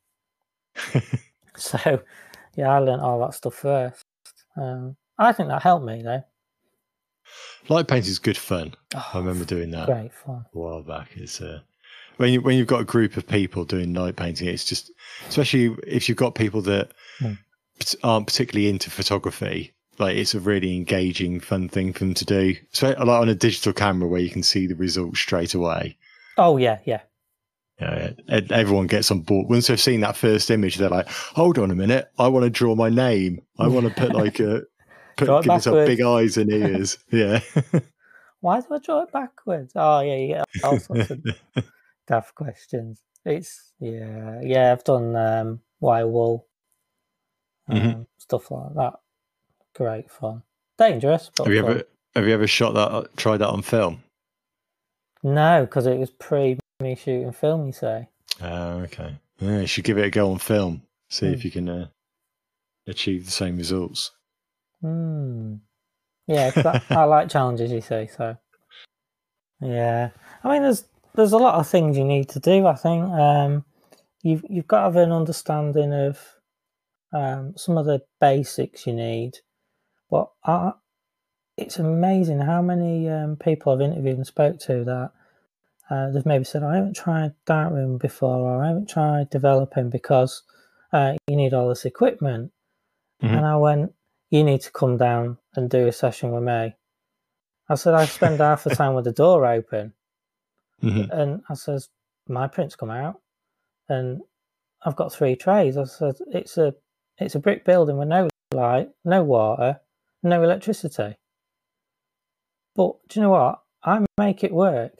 So, yeah, I learned all that stuff first. Um, I think that helped me, though. Light painting is good fun. Oh, I remember doing that great fun. a while back. It's uh, when you when you've got a group of people doing light painting, it's just, especially if you've got people that mm. aren't particularly into photography. Like, it's a really engaging, fun thing for them to do. So, like on a digital camera where you can see the results straight away. Oh yeah, yeah. Yeah, everyone gets on board. Once they've seen that first image, they're like, "Hold on a minute, I want to draw my name. I want to put like a put give myself big eyes and ears." Yeah. Why do I draw it backwards? Oh yeah, you get all sorts of daft questions. It's yeah, yeah. I've done um, white wool, um, mm-hmm. stuff like that. Great fun, dangerous. But have you fun. ever have you ever shot that? Tried that on film? No, because it was pre me shooting film. You say? Oh, okay. Yeah, you should give it a go on film. See mm. if you can uh, achieve the same results. Hmm. Yeah, cause I, I like challenges. You see, so yeah. I mean, there's there's a lot of things you need to do. I think um, you've you've got to have an understanding of um, some of the basics you need. But I, it's amazing how many um, people I've interviewed and spoke to that uh, they've maybe said, I haven't tried Darkroom before, or I haven't tried developing because uh, you need all this equipment. Mm-hmm. And I went, you need to come down and do a session with me. I said, I spend half the time with the door open. Mm-hmm. And I says, my prints come out and I've got three trays. I said, it's a it's a brick building with no light, no water, no electricity. But do you know what? I make it work.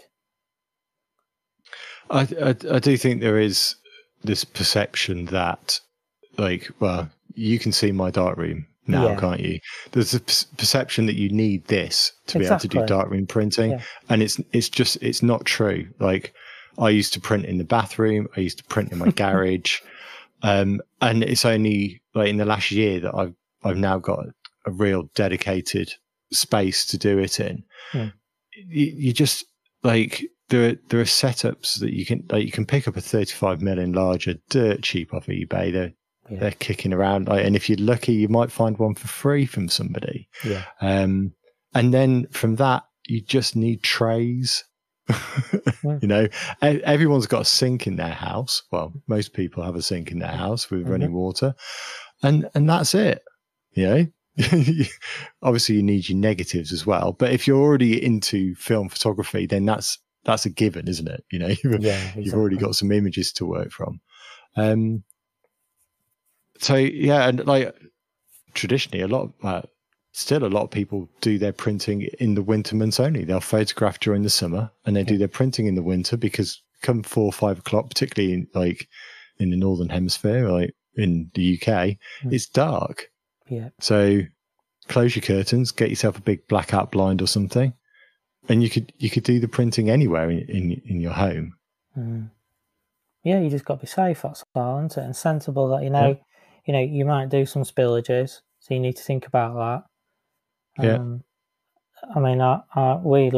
I, I, I do think there is this perception that, like, well, you can see my darkroom now, yeah. can't you? There's a p- perception that you need this to exactly. be able to do darkroom printing, yeah. and it's it's just it's not true. Like, I used to print in the bathroom, I used to print in my garage, um, and it's only like in the last year that I've I've now got a real dedicated space to do it in. Hmm. You, you just like there are there are setups that you can like you can pick up a thirty-five millimeter larger dirt cheap off eBay. They're yeah. they're kicking around, like, and if you're lucky, you might find one for free from somebody. Yeah. Um, and then from that, you just need trays. Yeah. You know, everyone's got a sink in their house. Well, most people have a sink in their house with mm-hmm. running water, and and that's it. You know. Obviously you need your negatives as well, but if you're already into film photography, then that's that's a given, isn't it? You know, you've, yeah, exactly. you've already got some images to work from. Um, so yeah, and like traditionally, a lot of uh, still a lot of people do their printing in the winter months only. They'll photograph during the summer, and they yeah. do their printing in the winter because come four or five o'clock, particularly in, like in the northern hemisphere, like in the U K, mm. it's dark. Yeah. So close your curtains, get yourself a big blackout blind or something, and you could you could do the printing anywhere in in, in your home. Mm. Yeah, you just got to be safe, that's all, isn't it? And sensible that you know, yeah. you know, you might do some spillages, so you need to think about that. Um, yeah. I mean, I, I, we laugh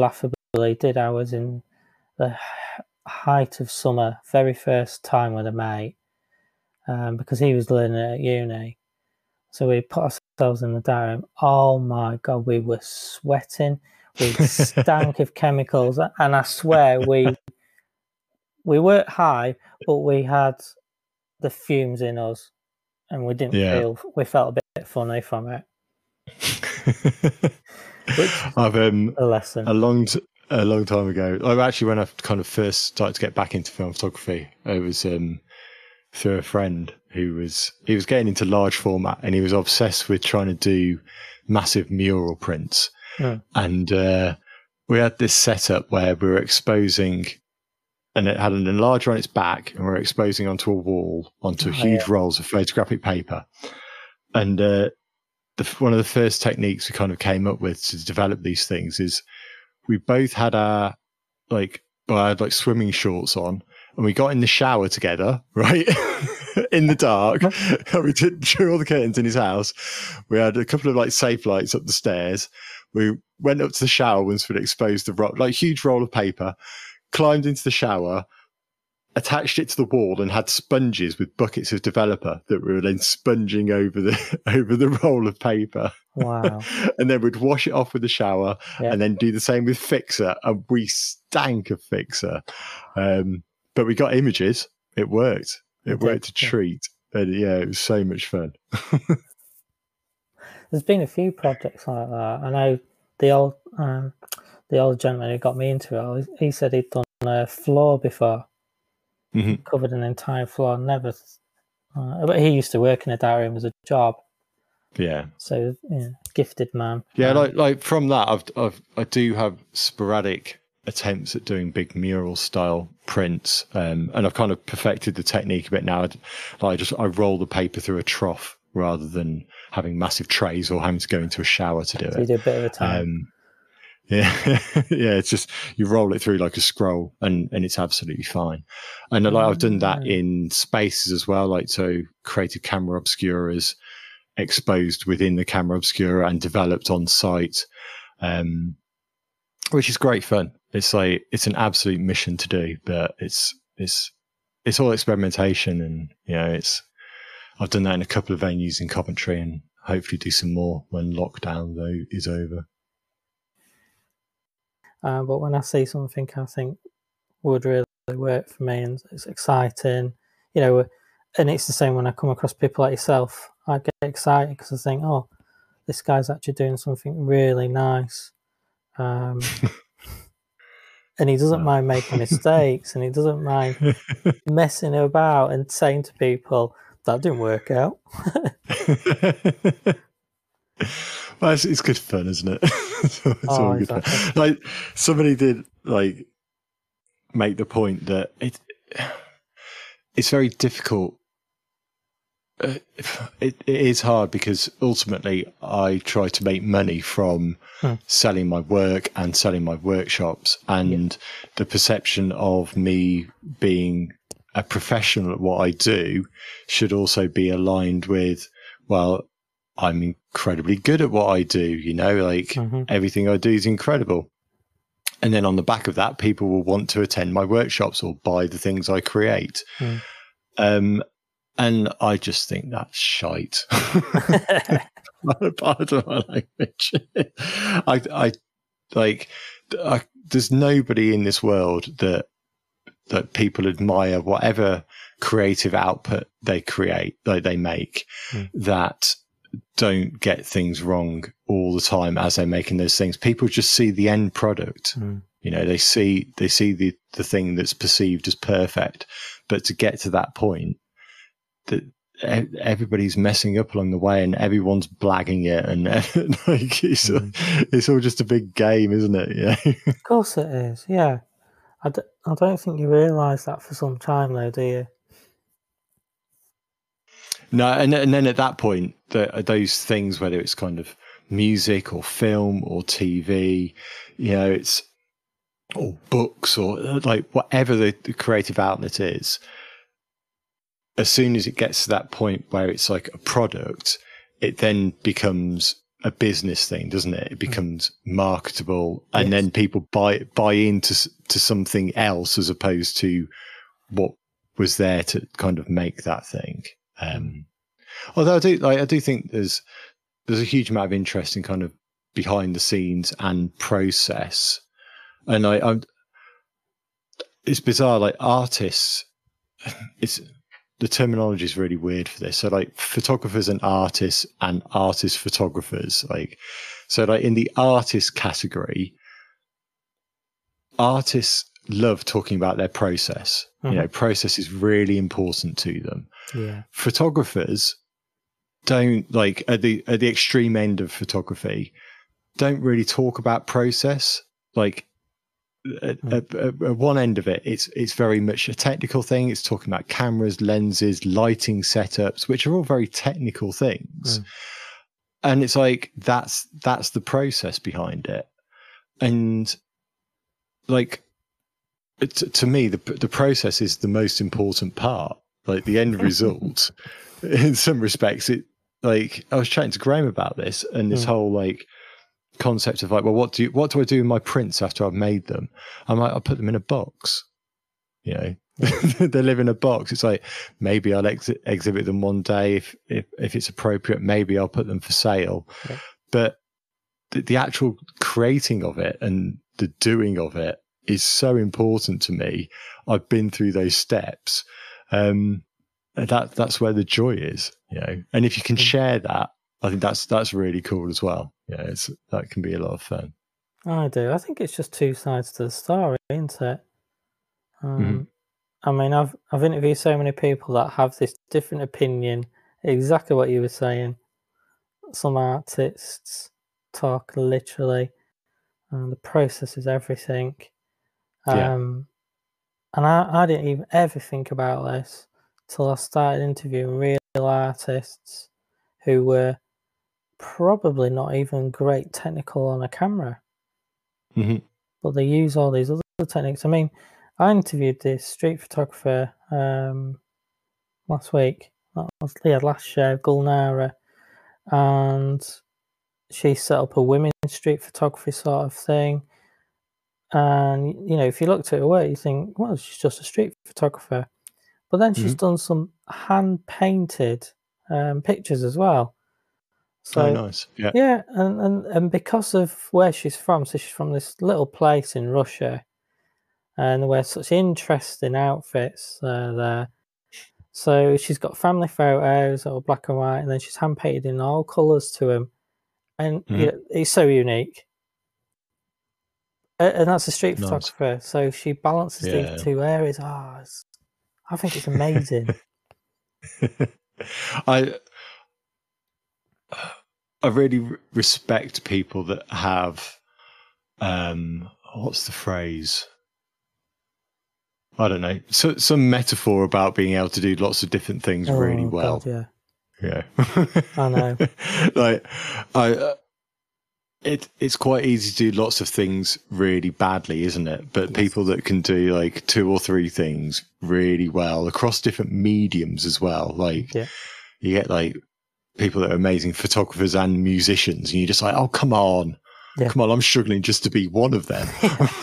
literally did ours in the height of summer, very first time with a mate, um, because he was learning at uni. So we put ourselves in the diary room. Oh my God, we were sweating. We stank of chemicals. And I swear we we weren't high, but we had the fumes in us. And we didn't Yeah. feel, we felt a bit funny from it. Which I've um, a lesson. A long, t- a long time ago. I actually, when I kind of first started to get back into film photography, it was um, through a friend who was he was getting into large format, and he was obsessed with trying to do massive mural prints. Mm. And uh, we had this setup where we were exposing, and it had an enlarger on its back, and we were exposing onto a wall, onto Oh, huge yeah. rolls of photographic paper. And uh, the, one of the first techniques we kind of came up with to develop these things is we both had our, like, well, I had like swimming shorts on, and we got in the shower together, right? In the dark. We did, drew all the curtains in his house. We had a couple of like safe lights up the stairs. We went up to the shower once we'd exposed the ro- like huge roll of paper, climbed into the shower, attached it to the wall, and had sponges with buckets of developer that we were then sponging over the over the roll of paper. Wow. And then we'd wash it off with the shower, Yeah. and then do the same with Fixer, and we stank of Fixer. Um, but we got images. It worked. It, it worked did, a treat. Yeah. And yeah, it was so much fun. There's been a few projects like that. I know the old um, the old gentleman who got me into it, he said he'd done a floor before. Mm-hmm. Covered an entire floor. Never, uh, but he used to work in a diary room as a job. Yeah. So yeah, gifted man. Yeah, um, like like from that, I've I've I do have sporadic attempts at doing big mural style prints, um, and I've kind of perfected the technique a bit now. Like I just I roll the paper through a trough rather than having massive trays or having to go into a shower to do so it. You do a bit of a time. Um, Yeah, yeah. It's just you roll it through like a scroll, and and it's absolutely fine. And like I've done that in spaces as well, like so created camera obscuras exposed within the camera obscura and developed on site, um, which is great fun. It's like it's an absolute mission to do, but it's it's it's all experimentation, and you know it's I've done that in a couple of venues in Coventry, and hopefully do some more when lockdown though is over. Uh, but when I see something I think would really work for me and it's exciting, you know, and it's the same when I come across people like yourself. I get excited because I think, oh, this guy's actually doing something really nice. Um, and he doesn't mind making mistakes, and he doesn't mind messing about and saying to people, that didn't work out. Well, it's, it's good fun, isn't it? it's it's oh, all good exactly. fun. Like somebody did, like make the point that it it's very difficult. Uh, it, it is hard because ultimately I try to make money from hmm. selling my work and selling my workshops, and yeah. the perception of me being a professional at what I do should also be aligned with, well, I'm incredibly good at what I do, you know, like mm-hmm. everything I do is incredible. And then on the back of that, people will want to attend my workshops or buy the things I create. Mm. Um, and I just think that's shite. Pardon my language. I, I like, I, there's nobody in this world that, that people admire whatever creative output they create, like they make, mm. that don't get things wrong all the time as they're making those things. People just see the end product. Mm. You know, they see they see the the thing that's perceived as perfect, but to get to that point, that everybody's messing up along the way, and everyone's blagging it, and like it's mm. it's all just a big game, isn't it? Yeah, of course it is. Yeah, I, d- I don't think you realise that for some time, though, do you? No, and and then at that point, the, those things, whether it's kind of music or film or T V, you know, it's or books or like whatever the, the creative outlet is. As soon as it gets to that point where it's like a product, it then becomes a business thing, doesn't it? It becomes marketable, and Yes. then people buy buy into to something else as opposed to what was there to kind of make that thing. Um, although I do, like, I do think there's there's a huge amount of interest in kind of behind the scenes and process, and I, I'm. It's bizarre, like artists. It's the terminology is really weird for this. So, like photographers and artists, and artist photographers, like so, like in the artist category, artists love talking about their process. Mm-hmm. You know, process is really important to them. Yeah. Photographers don't, like at the at the extreme end of photography, don't really talk about process. Like at, mm. at, at, at one end of it, it's it's very much a technical thing. It's talking about cameras, lenses, lighting setups, which are all very technical things. Mm. And it's like that's that's the process behind it. And like it, to me, the the process is the most important part. Like the end result, in some respects, it like I was chatting to Graham about this and this mm. whole like concept of like, well, what do you, what do I do with my prints after I've made them? I'm like, I put them in a box. You know, they live in a box. It's like maybe I'll ex- exhibit them one day if, if if it's appropriate. Maybe I'll put them for sale. Yeah. But the, the actual creating of it and the doing of it is so important to me. I've been through those steps. Um, that that's where the joy is, you know. And if you can share that, I think that's that's really cool as well. Yeah, it's that can be a lot of fun. I do. I think it's just two sides to the story, isn't it? Um, mm-hmm. I mean, I've I've interviewed so many people that have this different opinion. Exactly what you were saying. Some artists talk literally, and the process is everything. Um, yeah. And I, I didn't even ever think about this till I started interviewing real artists who were probably not even great technical on a camera. Mm-hmm. But they use all these other techniques. I mean, I interviewed this street photographer um, last week. That was yeah, last show, Gulnara. And she set up a women's street photography sort of thing. And, you know, if you looked at her work, you think, well, she's just a street photographer. But then she's mm-hmm. done some hand-painted um, pictures as well. So, oh, nice. Yeah. Yeah, and, and, and because of where she's from, so she's from this little place in Russia, and there were such interesting outfits uh, there. So she's got family photos that are black and white, and then she's hand-painted in all colours to them. And mm-hmm. you know, it's so unique. And that's a street nice. photographer, so she balances yeah. these two areas. Oh, it's, I think it's amazing. I I really respect people that have, um, what's the phrase? I don't know. So, some metaphor about being able to do lots of different things oh, really well. God, yeah. Yeah. I know. Like, I. Uh, It it's quite easy to do lots of things really badly, isn't it? But yes. people that can do like two or three things really well across different mediums as well. Like yeah. you get like people that are amazing photographers and musicians, and you're just like, oh, come on, yeah. come on, I'm struggling just to be one of them.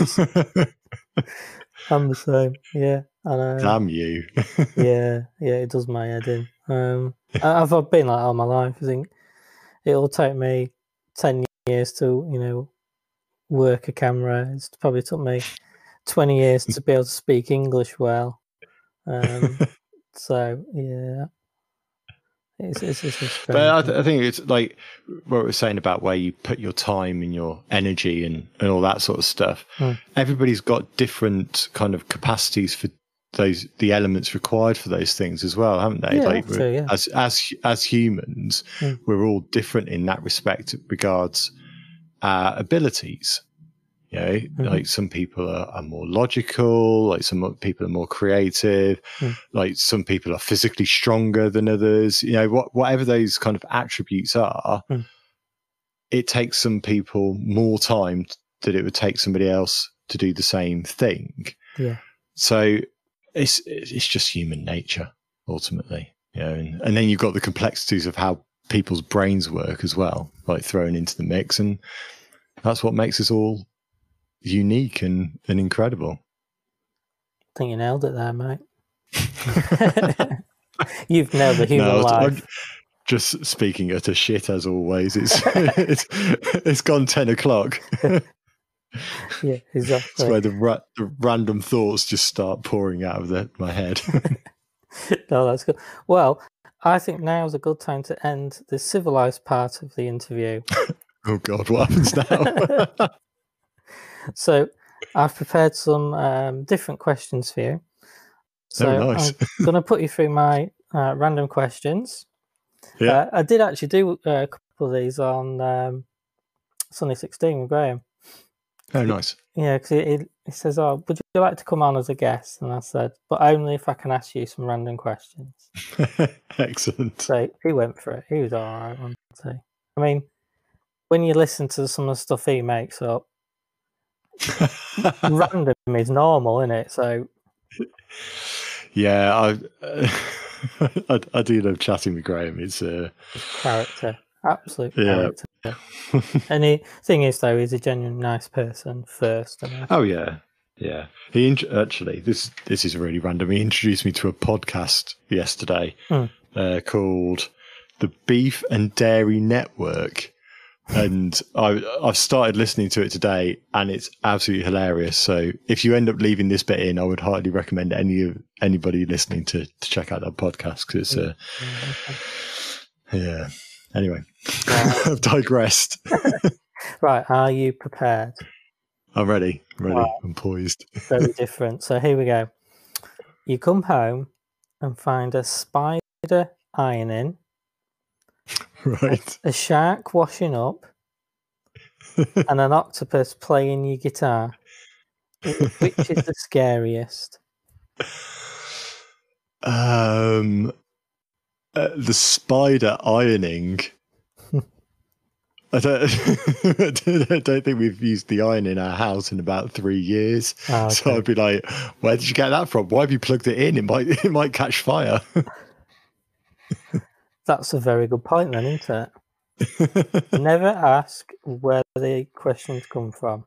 I'm the same. Yeah, I know. Damn you. yeah, yeah, it does my head in. Um, I've I've been like that all my life. I think it'll take me ten years. years to, you know, work a camera. It's probably took me twenty years to be able to speak English well. Um, so yeah, it's it's, it's a but I, th- I think it's like what we were saying about where you put your time and your energy and, and all that sort of stuff. Hmm. Everybody's got different kind of capacities for those the elements required for those things as well, haven't they? Yeah, like so, yeah. as as as humans, hmm. we're all different in that respect regards our abilities. You know, mm-hmm. like some people are, are more logical, like some people are more creative, mm. like some people are physically stronger than others. You know, what, whatever those kind of attributes are, mm. it takes some people more time than it would take somebody else to do the same thing. Yeah. So it's it's just human nature ultimately. You know, and, and then you've got the complexities of how people's brains work as well, like thrown into the mix. And that's what makes us all unique and, and incredible. I think you nailed it there, mate. You've nailed the human no, life. I'm just speaking utter shit as always. It's it's, it's gone ten o'clock. Yeah, exactly. It's where the, ra- the random thoughts just start pouring out of the, my head. No, that's good. Well, I think now is a good time to end the civilized part of the interview. Oh God, what happens now? So I've prepared some um, different questions for you. So oh, nice. I'm going to put you through my uh, random questions. Yeah. Uh, I did actually do uh, a couple of these on um, Sunday sixteen with Graham. Oh, nice. Yeah, because he, he says, "Oh, would you like to come on as a guest?" And I said, "But only if I can ask you some random questions." Excellent. So he went for it. He was all right, wasn't he? I mean, when you listen to some of the stuff he makes up, random is normal, isn't it? So yeah, I, uh, I I do love chatting with Graham. It's a uh... character, absolute yeah. character. And the thing is, though, he's a genuine nice person first. I mean. Oh yeah, yeah. He int- actually this this is really random. He introduced me to a podcast yesterday hmm. uh, called the Beef and Dairy Network, and I I've started listening to it today, and it's absolutely hilarious. So if you end up leaving this bit in, I would highly recommend any anybody listening to to check out that podcast because it's uh, yeah. Anyway, uh, I've digressed. Right, are you prepared? I'm ready. I'm ready. Right. I'm poised. Very different. So here we go. You come home and find a spider ironing, right, a, a shark washing up, and an octopus playing your guitar. Which is the scariest? Um, uh, the spider ironing. I don't, I don't think we've used the iron in our house in about three years. Oh, okay. So I'd be like, where did you get that from? Why have you plugged it in? It might it might catch fire. That's a very good point then, isn't it? Never ask where the questions come from.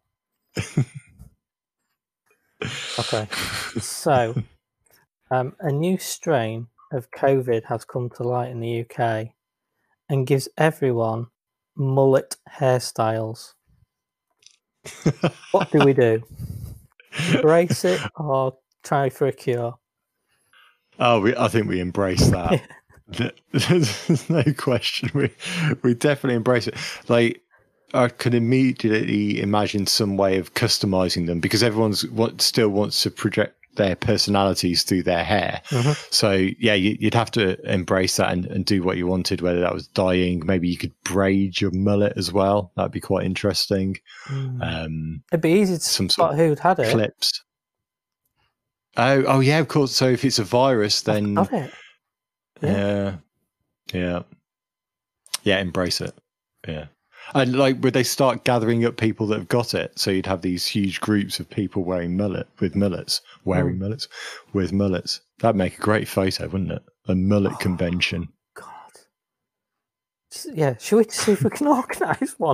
Okay. So, um, a new strain of COVID has come to light in the U K and gives everyone mullet hairstyles. What do we do? Embrace it or try for a cure? Oh, we, I think we embrace that. There's no question. We we definitely embrace it. Like, I could immediately imagine some way of customizing them because everyone's what still wants to project their personalities through their hair. Mm-hmm. So yeah, you, you'd have to embrace that and, and do what you wanted, whether that was dyeing. Maybe you could braid your mullet as well. That'd be quite interesting. Mm. Um, It'd be easy to some spot who'd had it. Clips. Oh, oh yeah, of course. So if it's a virus, then I've got it. Yeah. yeah, yeah, yeah. Embrace it. Yeah. And like, would they start gathering up people that have got it? So you'd have these huge groups of people wearing mullet with mullets, wearing mm. mullets with mullets. That'd make a great photo, wouldn't it? A mullet oh, convention. God. Yeah. Should we see if we can organise one?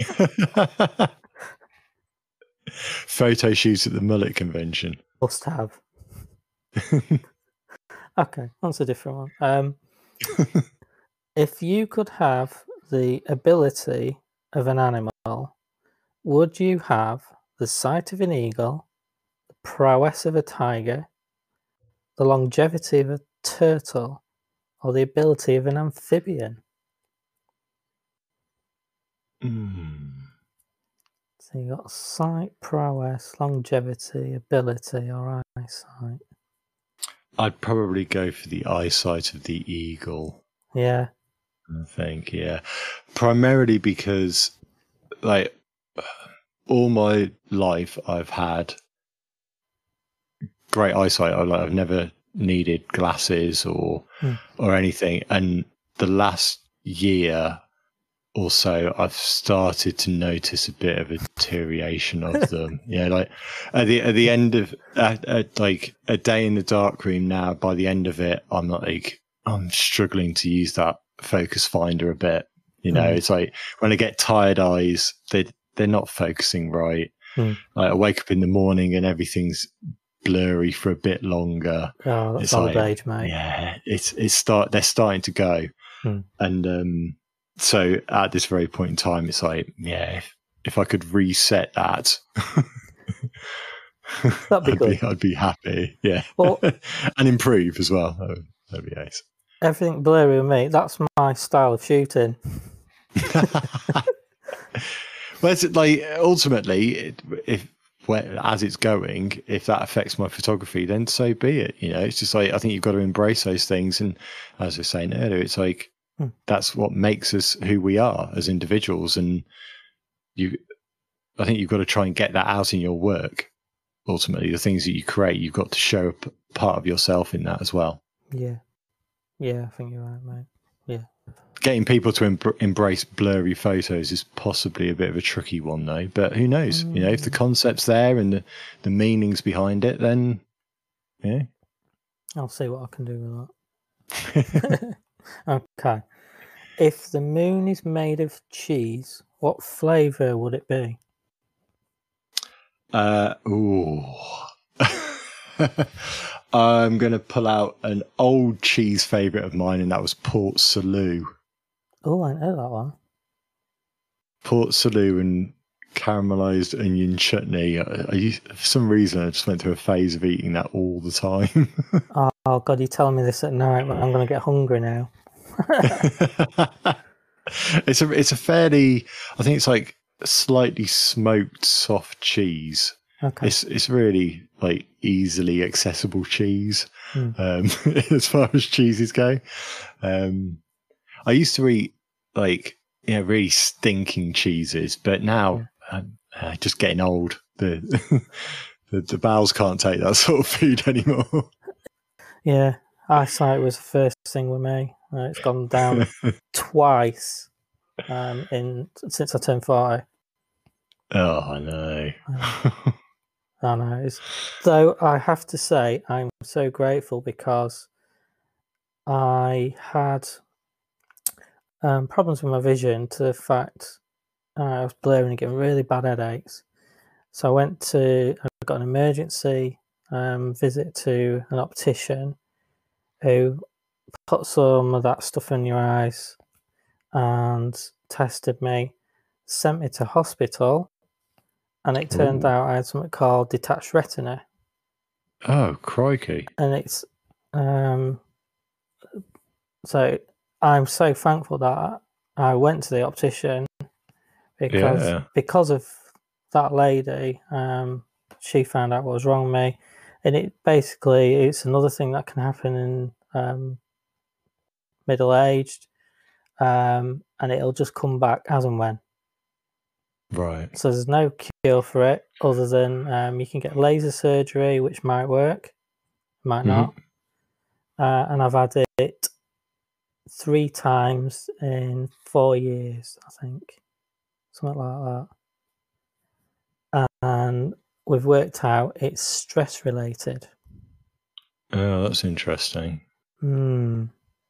Photo shoot at the mullet convention. Must have. Okay, that's a different one. Um, if you could have the ability of an animal, would you have the sight of an eagle, the prowess of a tiger, the longevity of a turtle, or the ability of an amphibian? Mm. So you got sight, prowess, longevity, ability, or eyesight. I'd probably go for the eyesight of the eagle. Yeah. I think, yeah. Primarily because, like, all my life I've had great eyesight. I, like, I've never needed glasses or mm. or anything. And the last year or so, I've started to notice a bit of a deterioration of them. Yeah, like at the at the end of at, at like a day in the dark room now. By the end of it, I'm like I'm struggling to use that focus finder a bit. You know, Mm. it's like when I get tired eyes, they they're not focusing right. Mm. Like I wake up in the morning and everything's blurry for a bit longer. Oh, that's It's old like, age, mate. yeah, it's it's start they're starting to go, Mm. and um, so at this very point in time, it's like, yeah, if, if I could reset that, That'd be I'd good. be I'd be happy, yeah, Well, and improve as well. That would, that'd be nice. Everything blurry with me. That's my style of shooting. Well, it's like ultimately, if where, as it's going, if that affects my photography, then so be it. You know, it's just like I think you've got to embrace those things, and as I was saying earlier, it's like hmm. that's what makes us who we are as individuals, and you. I think you've got to try and get that out in your work. Ultimately, the things that you create, you've got to show a p- part of yourself in that as well. Yeah, yeah, I think you're right, mate. Yeah. Getting people to em- embrace blurry photos is possibly a bit of a tricky one, though. But who knows? Mm. You know, if the concept's there and the, the meanings behind it, then yeah, I'll see what I can do with that. Okay. If the moon is made of cheese, what flavour would it be? Uh, ooh. I'm going to pull out an old cheese favourite of mine, and that was Port Salut. Oh, I know that one. Port Salut and caramelized onion chutney. I, I used, for some reason, I just went through a phase of eating that all the time. Oh, God, you're telling me this at night, but I'm going to get hungry now. it's a it's a fairly, I think it's like slightly smoked soft cheese. Okay. It's it's really like easily accessible cheese, mm. um, as far as cheeses go. Um, I used to eat like you know really stinking cheeses, but now yeah. I'm uh, just getting old. The, the the bowels can't take that sort of food anymore. Yeah, eyesight was the first thing with me. Uh, it's gone down twice um, in since I turned forty. Oh, I know. Um, I know. It's, though I have to say, I'm so grateful because I had um, problems with my vision to the fact uh, I was blurring and getting really bad headaches. So I went to, I got an emergency um, visit to an optician who put some of that stuff in your eyes and tested me, sent me to hospital, and it turned Ooh. out I had something called detached retina. Oh, crikey. And it's, um, so I'm so thankful that I went to the optician because, yeah. because of that lady, um, she found out what was wrong with me. And it basically, it's another thing that can happen in um, middle-aged, um, and it'll just come back as and when. Right. So there's no cure for it other than um, you can get laser surgery, which might work, might not. Mm-hmm. Uh, and I've had it three times in four years, I think, something like that. And we've worked out it's stress related. Oh, that's interesting. Hmm.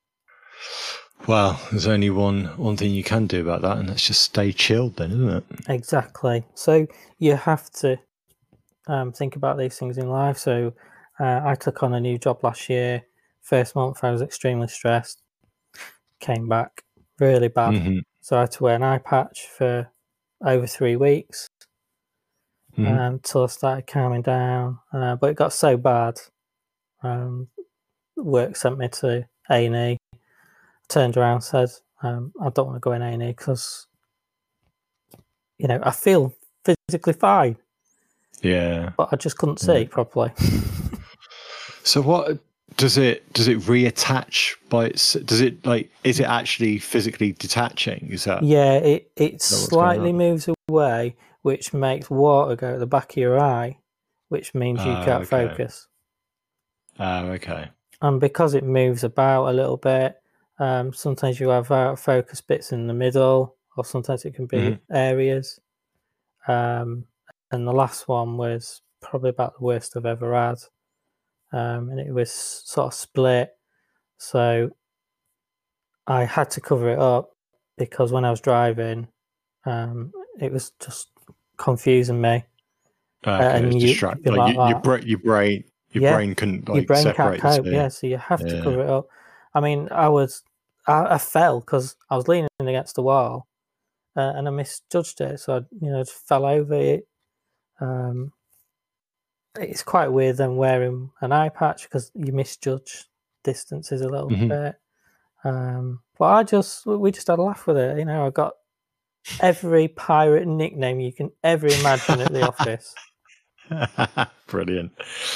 Well, there's only one one thing you can do about that, and that's just stay chilled then, isn't it? Exactly. So you have to um, think about these things in life. So uh, I took on a new job last year. First month, I was extremely stressed. Came back really bad. Mm-hmm. So I had to wear an eye patch for over three weeks mm-hmm. um, until I started calming down. Uh, but it got so bad. Um, work sent me to A and E. Turned around and said, um, I don't want to go in A and E because, you know, I feel physically fine. Yeah. But I just couldn't see yeah. properly. So what does it does it reattach by its does it like is it actually physically detaching? Is that Yeah, it, it slightly moves away, which makes water go at the back of your eye, which means you uh, can't okay. focus. Oh, uh, okay. And because it moves about a little bit, um, sometimes you have out of focus bits in the middle, or sometimes it can be mm-hmm. areas. Um, and the last one was probably about the worst I've ever had. Um, and it was sort of split. So I had to cover it up because when I was driving, um, it was just confusing me. Okay, Uh, and it's you, distract you'd be like like you, your that. bra- your brain your Yeah, brain couldn't your like brain can't separate the cope. two. Yeah, so you have to Yeah. cover it up. I mean, I was, I, I fell because I was leaning against the wall, uh, and I misjudged it, so I, you know, just fell over it. Um, it's quite weird then wearing an eye patch because you misjudge distances a little Mhm. bit. Um, but I just, we just had a laugh with it. You know, I got every pirate nickname you can ever imagine at the office. Brilliant.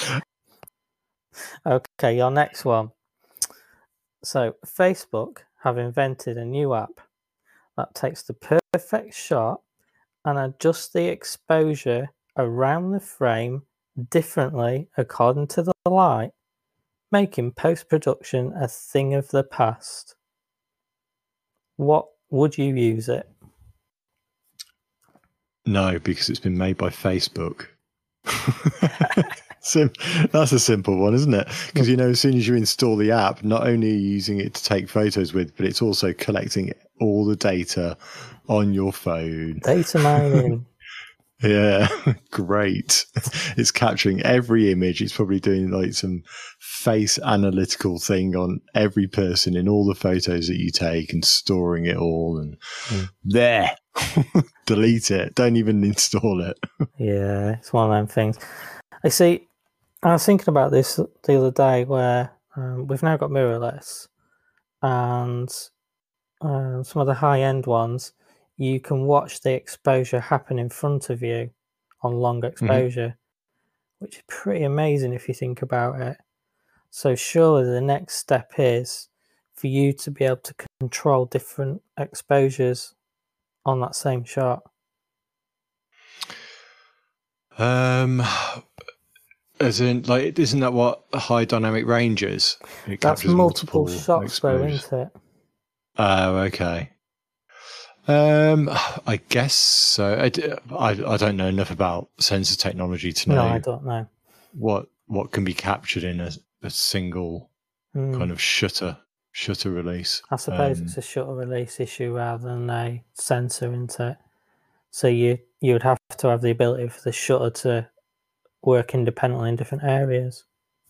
Okay, your next one. So, Facebook have invented a new app that takes the perfect shot and adjusts the exposure around the frame differently according to the light, making post-production a thing of the past. What would you use it? No, because it's been made by Facebook. Sim- that's a simple one, isn't it? Because, you know, as soon as you install the app, not only are you using it to take photos with, but it's also collecting all the data on your phone. Data mining. Yeah, great. It's capturing every image. It's probably doing like some face analytical thing on every person in all the photos that you take and storing it all. And Mm. there, delete it. Don't even install it. Yeah, it's one of them things. I see. I was thinking about this the other day where um, we've now got mirrorless, and uh, some of the high end ones, you can watch the exposure happen in front of you on long exposure, mm-hmm. which is pretty amazing if you think about it. So surely the next step is for you to be able to control different exposures on that same shot. Um, as in, like, isn't that what high dynamic range is? It That's captures multiple, multiple shots, though, exposures. isn't it? Oh, okay. Um, I guess so. I, I, I don't know enough about sensor technology to know. No, I don't know what what can be captured in a, a single mm. kind of shutter shutter release. I suppose um, it's a shutter release issue rather than a sensor, isn't it? So you you would have to have the ability for the shutter to work independently in different areas.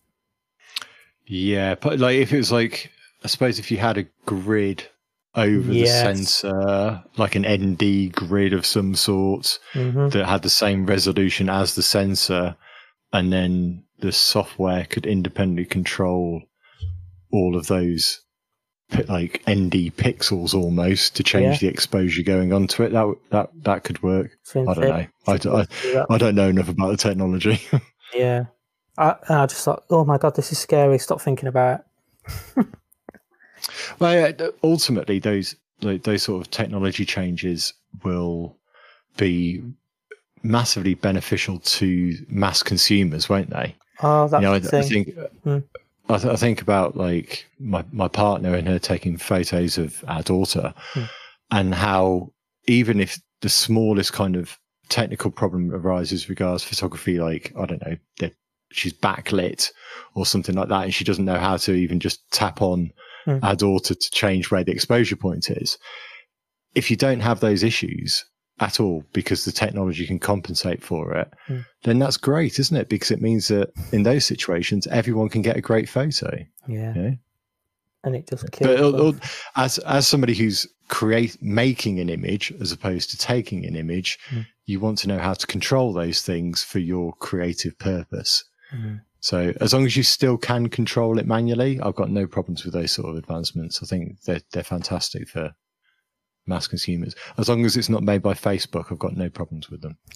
Yeah, but like if it was like, I suppose if you had a grid over yes. the sensor, like an N D grid of some sort mm-hmm. that had the same resolution as the sensor, and then the software could independently control all of those like N D pixels almost to change yeah. the exposure going onto it. That that that could work. I don't know. I, I, I don't know enough about the technology. Yeah. I, I just thought, oh my God, this is scary. Stop thinking about it. Well, ultimately, those those sort of technology changes will be massively beneficial to mass consumers, won't they? Oh, that's you know, the I, thing. I think hmm. I, th- I think about like my, my partner and her taking photos of our daughter, hmm. and how even if the smallest kind of technical problem arises regards photography, like I don't know, that she's backlit or something like that, and she doesn't know how to even just tap on hmm. our daughter to change where the exposure point is. If you don't have those issues at all because the technology can compensate for it, mm. then that's great, isn't it? Because it means that in those situations, everyone can get a great photo. Yeah. You know? And it just kills But them. as as somebody who's create making an image as opposed to taking an image, mm. you want to know how to control those things for your creative purpose. Mm. So as long as you still can control it manually, I've got no problems with those sort of advancements. I think they're they're fantastic for mass consumers. As long as it's not made by Facebook, I've got no problems with them.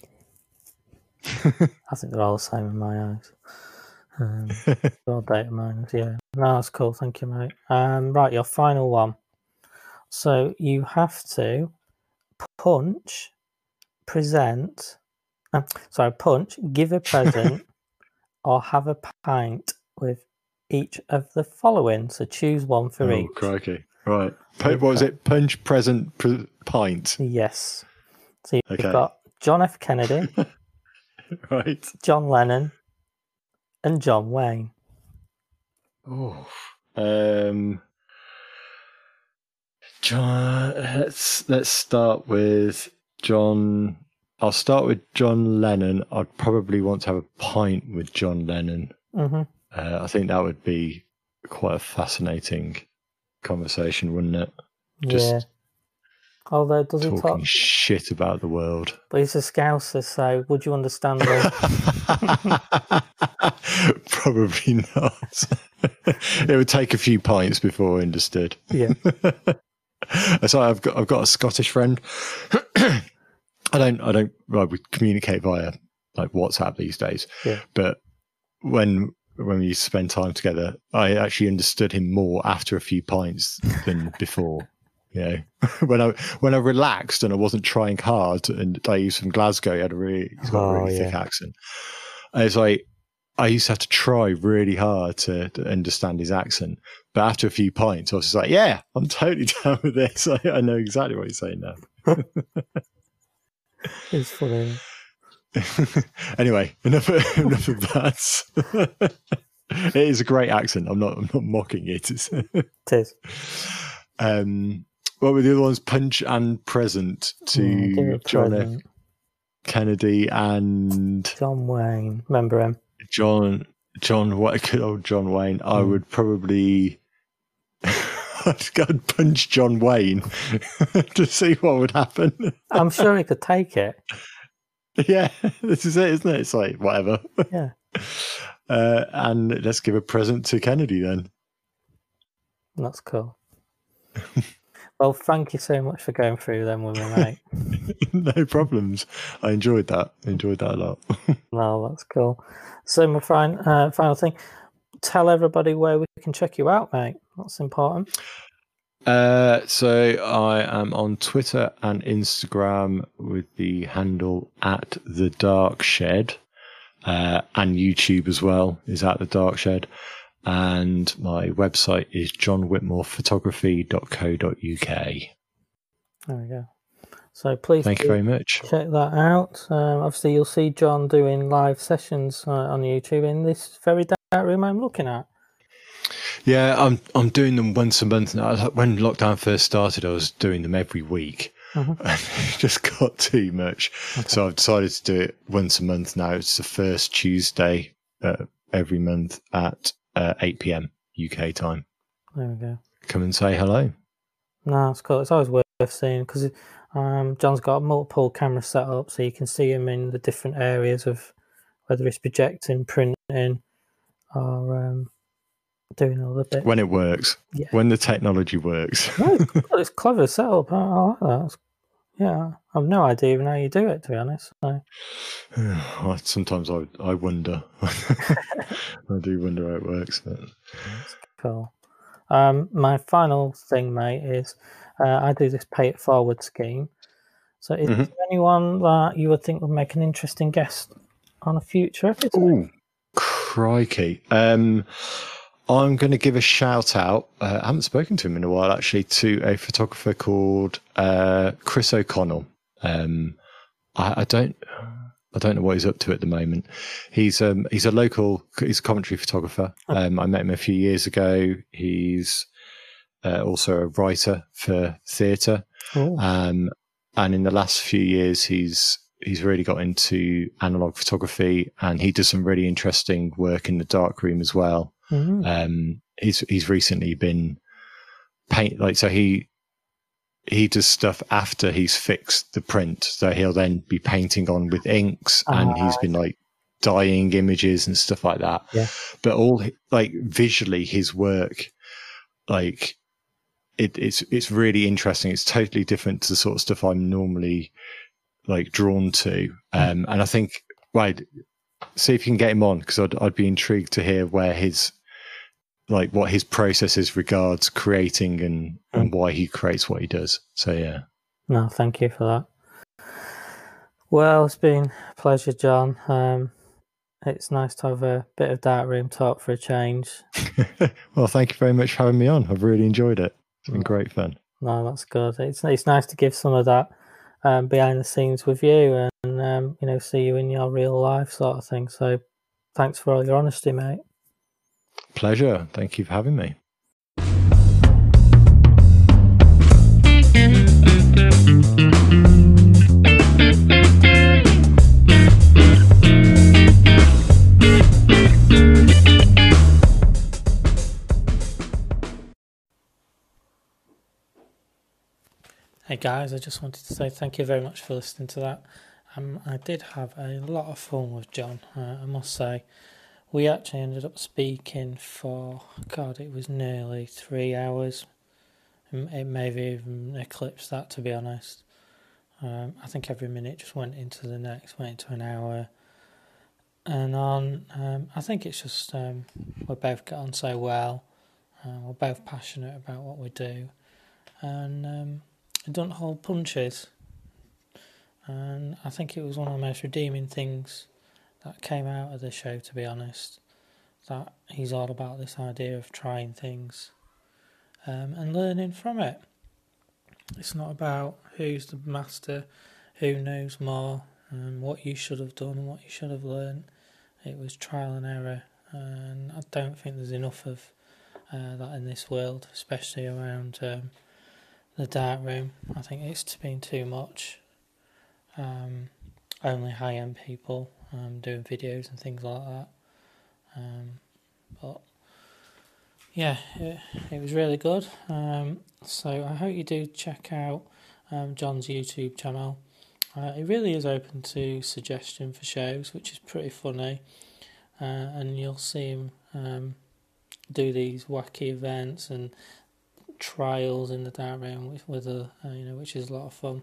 I think they're all the same in my eyes. Um, all data miners, yeah. No, that's cool. Thank you, mate. Um, right, your final one. So you have to punch, present, uh, sorry, punch, give a present, or have a pint with each of the following. So choose one for oh, each. Oh, crikey. Right. What was it? Punch, present, pre- pint? Yes. So you've okay. got John F. Kennedy, right. John Lennon, and John Wayne. Oh. Um. John, let's let's start with John. I'll start with John Lennon. I'd probably want to have a pint with John Lennon. Mm-hmm. Uh, I think that would be quite a fascinating conversation, wouldn't it? Just yeah. Although does he talking talk shit about the world? But he's a Scouser, so would you understand him? Probably not. It would take a few pints before I understood. Yeah. So I've got I've got a Scottish friend. I don't I don't well, we communicate via like WhatsApp these days. Yeah. But when when we spend time together, I actually understood him more after a few pints than before. You know, when I when I relaxed and I wasn't trying hard, and like, he was from Glasgow, he had a really he's got oh, a really yeah. thick accent. And it's like I used to have to try really hard to, to understand his accent, but after a few pints, I was just like, "Yeah, I'm totally down with this. I, I know exactly what he's saying now." It's funny. Anyway, enough of, enough of that. It is a great accent. I'm not. I'm not mocking it. It's, it is. Um, what were the other ones? Punch and Present to mm, John present. F. Kennedy and John Wayne. Remember him? John. John. What? Good old John Wayne. Mm. I would probably. I'd go and punch John Wayne to see what would happen. I'm sure he could take it. Yeah, this is it, isn't it? It's like whatever. Yeah. Uh, and let's give a present to Kennedy then. That's cool. Well, thank you so much for going through them with me, mate. No problems. I enjoyed that. I enjoyed that a lot. No, that's cool. So, my fin- uh, final thing, tell everybody where we can check you out, mate. That's important. Uh, so I am on Twitter and Instagram with the handle at the Dark Shed, uh, and YouTube as well is at the Dark Shed. And my website is john whitmore photography dot co dot uk. There we go. So please thank you very much. Check that out. Um, obviously, you'll see John doing live sessions uh, on YouTube in this very dark room I'm looking at. Yeah, I'm I'm doing them once a month now. When lockdown first started, I was doing them every week. Mm-hmm. And it just got too much. Okay. So I've decided to do it once a month now. It's the first Tuesday uh, every month at uh, eight p.m. U K time. There we go. Come and say hello. No, it's cool. It's always worth seeing because um, John's got multiple cameras set up, so you can see him in the different areas of whether it's projecting, printing, or um, doing all the bits. When it works. Yeah. When the technology works. No, it's, it's clever setup. I, I like that. It's, yeah, I have no idea even how you do it, to be honest. So. Sometimes I I wonder. I do wonder how it works. But. That's cool. Um, my final thing, mate, is uh, I do this pay it forward scheme. So is mm-hmm. there anyone that you would think would make an interesting guest on a future episode? Oh, crikey. Um, I'm going to give a shout out. Uh, I haven't spoken to him in a while, actually, to a photographer called uh, Chris O'Connell. Um, I, I don't, I don't know what he's up to at the moment. He's um, he's a local, he's a Coventry photographer. Um, I met him a few years ago. He's uh, also a writer for theatre, oh. um, and in the last few years, he's he's really got into analog photography, and he does some really interesting work in the darkroom as well. Mm-hmm. Um, he's he's recently been paint like so he he does stuff after he's fixed the print, so he'll then be painting on with inks, uh, and he's been like dyeing images and stuff like that. Yeah. But all like visually, his work, like it, it's it's really interesting. It's totally different to the sort of stuff I'm normally like drawn to, um, and I think right. See if you can get him on, because I'd I'd be intrigued to hear where his like what his process is regards creating and, mm. and why he creates what he does. So yeah. No, thank you for that. Well, it's been a pleasure, John. Um, it's nice to have a bit of darkroom talk for a change. Well, thank you very much for having me on. I've really enjoyed it. It's been great fun. No, that's good. It's it's nice to give some of that um, behind the scenes with you and um, you know, see you in your real life sort of thing. So thanks for all your honesty, mate. Pleasure. Thank you for having me. guys, I just wanted to say thank you very much for listening to that. Um, I did have a lot of fun with John, uh, I must say. We actually ended up speaking for, God, it was nearly three hours. It may have even eclipsed that, to be honest. Um, I think every minute just went into the next, went into an hour and on. Um, I think it's just um, we both get on so well. Uh, we're both passionate about what we do, and um, it don't hold punches. And I think it was one of the most redeeming things that came out of the show, to be honest. That he's all about this idea of trying things um, and learning from it. It's not about who's the master, who knows more, and what you should have done and what you should have learned. It was trial and error, and I don't think there's enough of uh, that in this world, especially around um, the dark room. I think it's been too much. Um, only high-end people um, doing videos and things like that. Um, but yeah, it, it was really good. Um, so I hope you do check out um, John's YouTube channel. Uh, it really is open to suggestion for shows, which is pretty funny. Uh, and you'll see him um, do these wacky events and trials in the dark room with, with a, uh, you know, which is a lot of fun.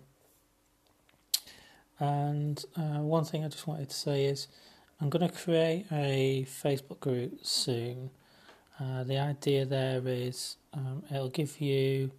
And uh, one thing I just wanted to say is I'm going to create a Facebook group soon. Uh, the idea there is um, it'll give you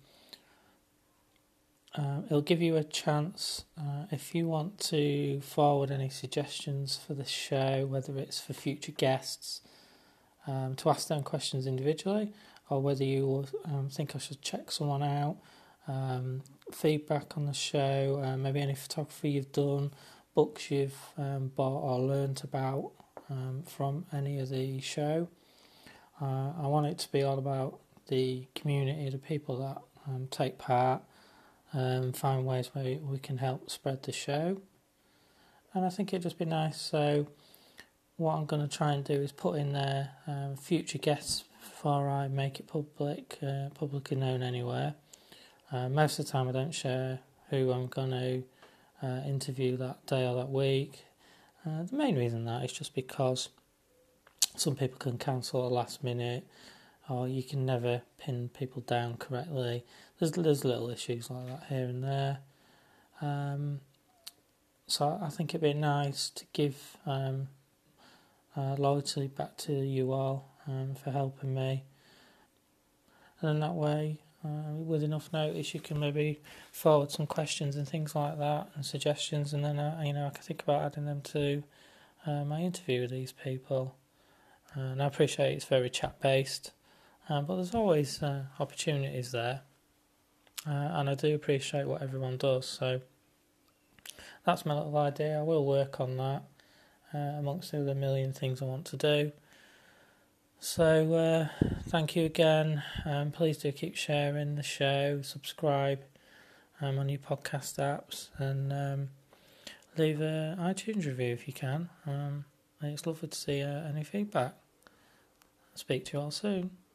uh, it'll give you a chance uh, if you want to forward any suggestions for the show, whether it's for future guests, um, to ask them questions individually, or whether you um, think I should check someone out. Um, feedback on the show, uh, maybe any photography you've done, books you've um, bought or learnt about um, from any of the show. Uh, I want it to be all about the community, the people that um, take part, and um, find ways where we can help spread the show. And I think it'd just be nice. So what I'm going to try and do is put in there um, future guests before I make it public, uh, publicly known anywhere. Uh, most of the time I don't share who I'm going to uh, interview that day or that week. Uh, the main reason that is just because some people can cancel at the last minute, or you can never pin people down correctly. There's there's little issues like that here and there. Um, so I think it'd be nice to give um, uh, loyalty back to you all um, for helping me. And then that way, Uh, with enough notice, you can maybe forward some questions and things like that and suggestions, and then uh, you know I can think about adding them to uh, my interview with these people. Uh, and I appreciate it's very chat based, um, but there's always uh, opportunities there, uh, and I do appreciate what everyone does. So that's my little idea. I will work on that uh, amongst the other million things I want to do. So uh, thank you again. Um, please do keep sharing the show, subscribe um, on your podcast apps, and um, leave an iTunes review if you can. Um, it's lovely to see uh, any feedback. I'll speak to you all soon.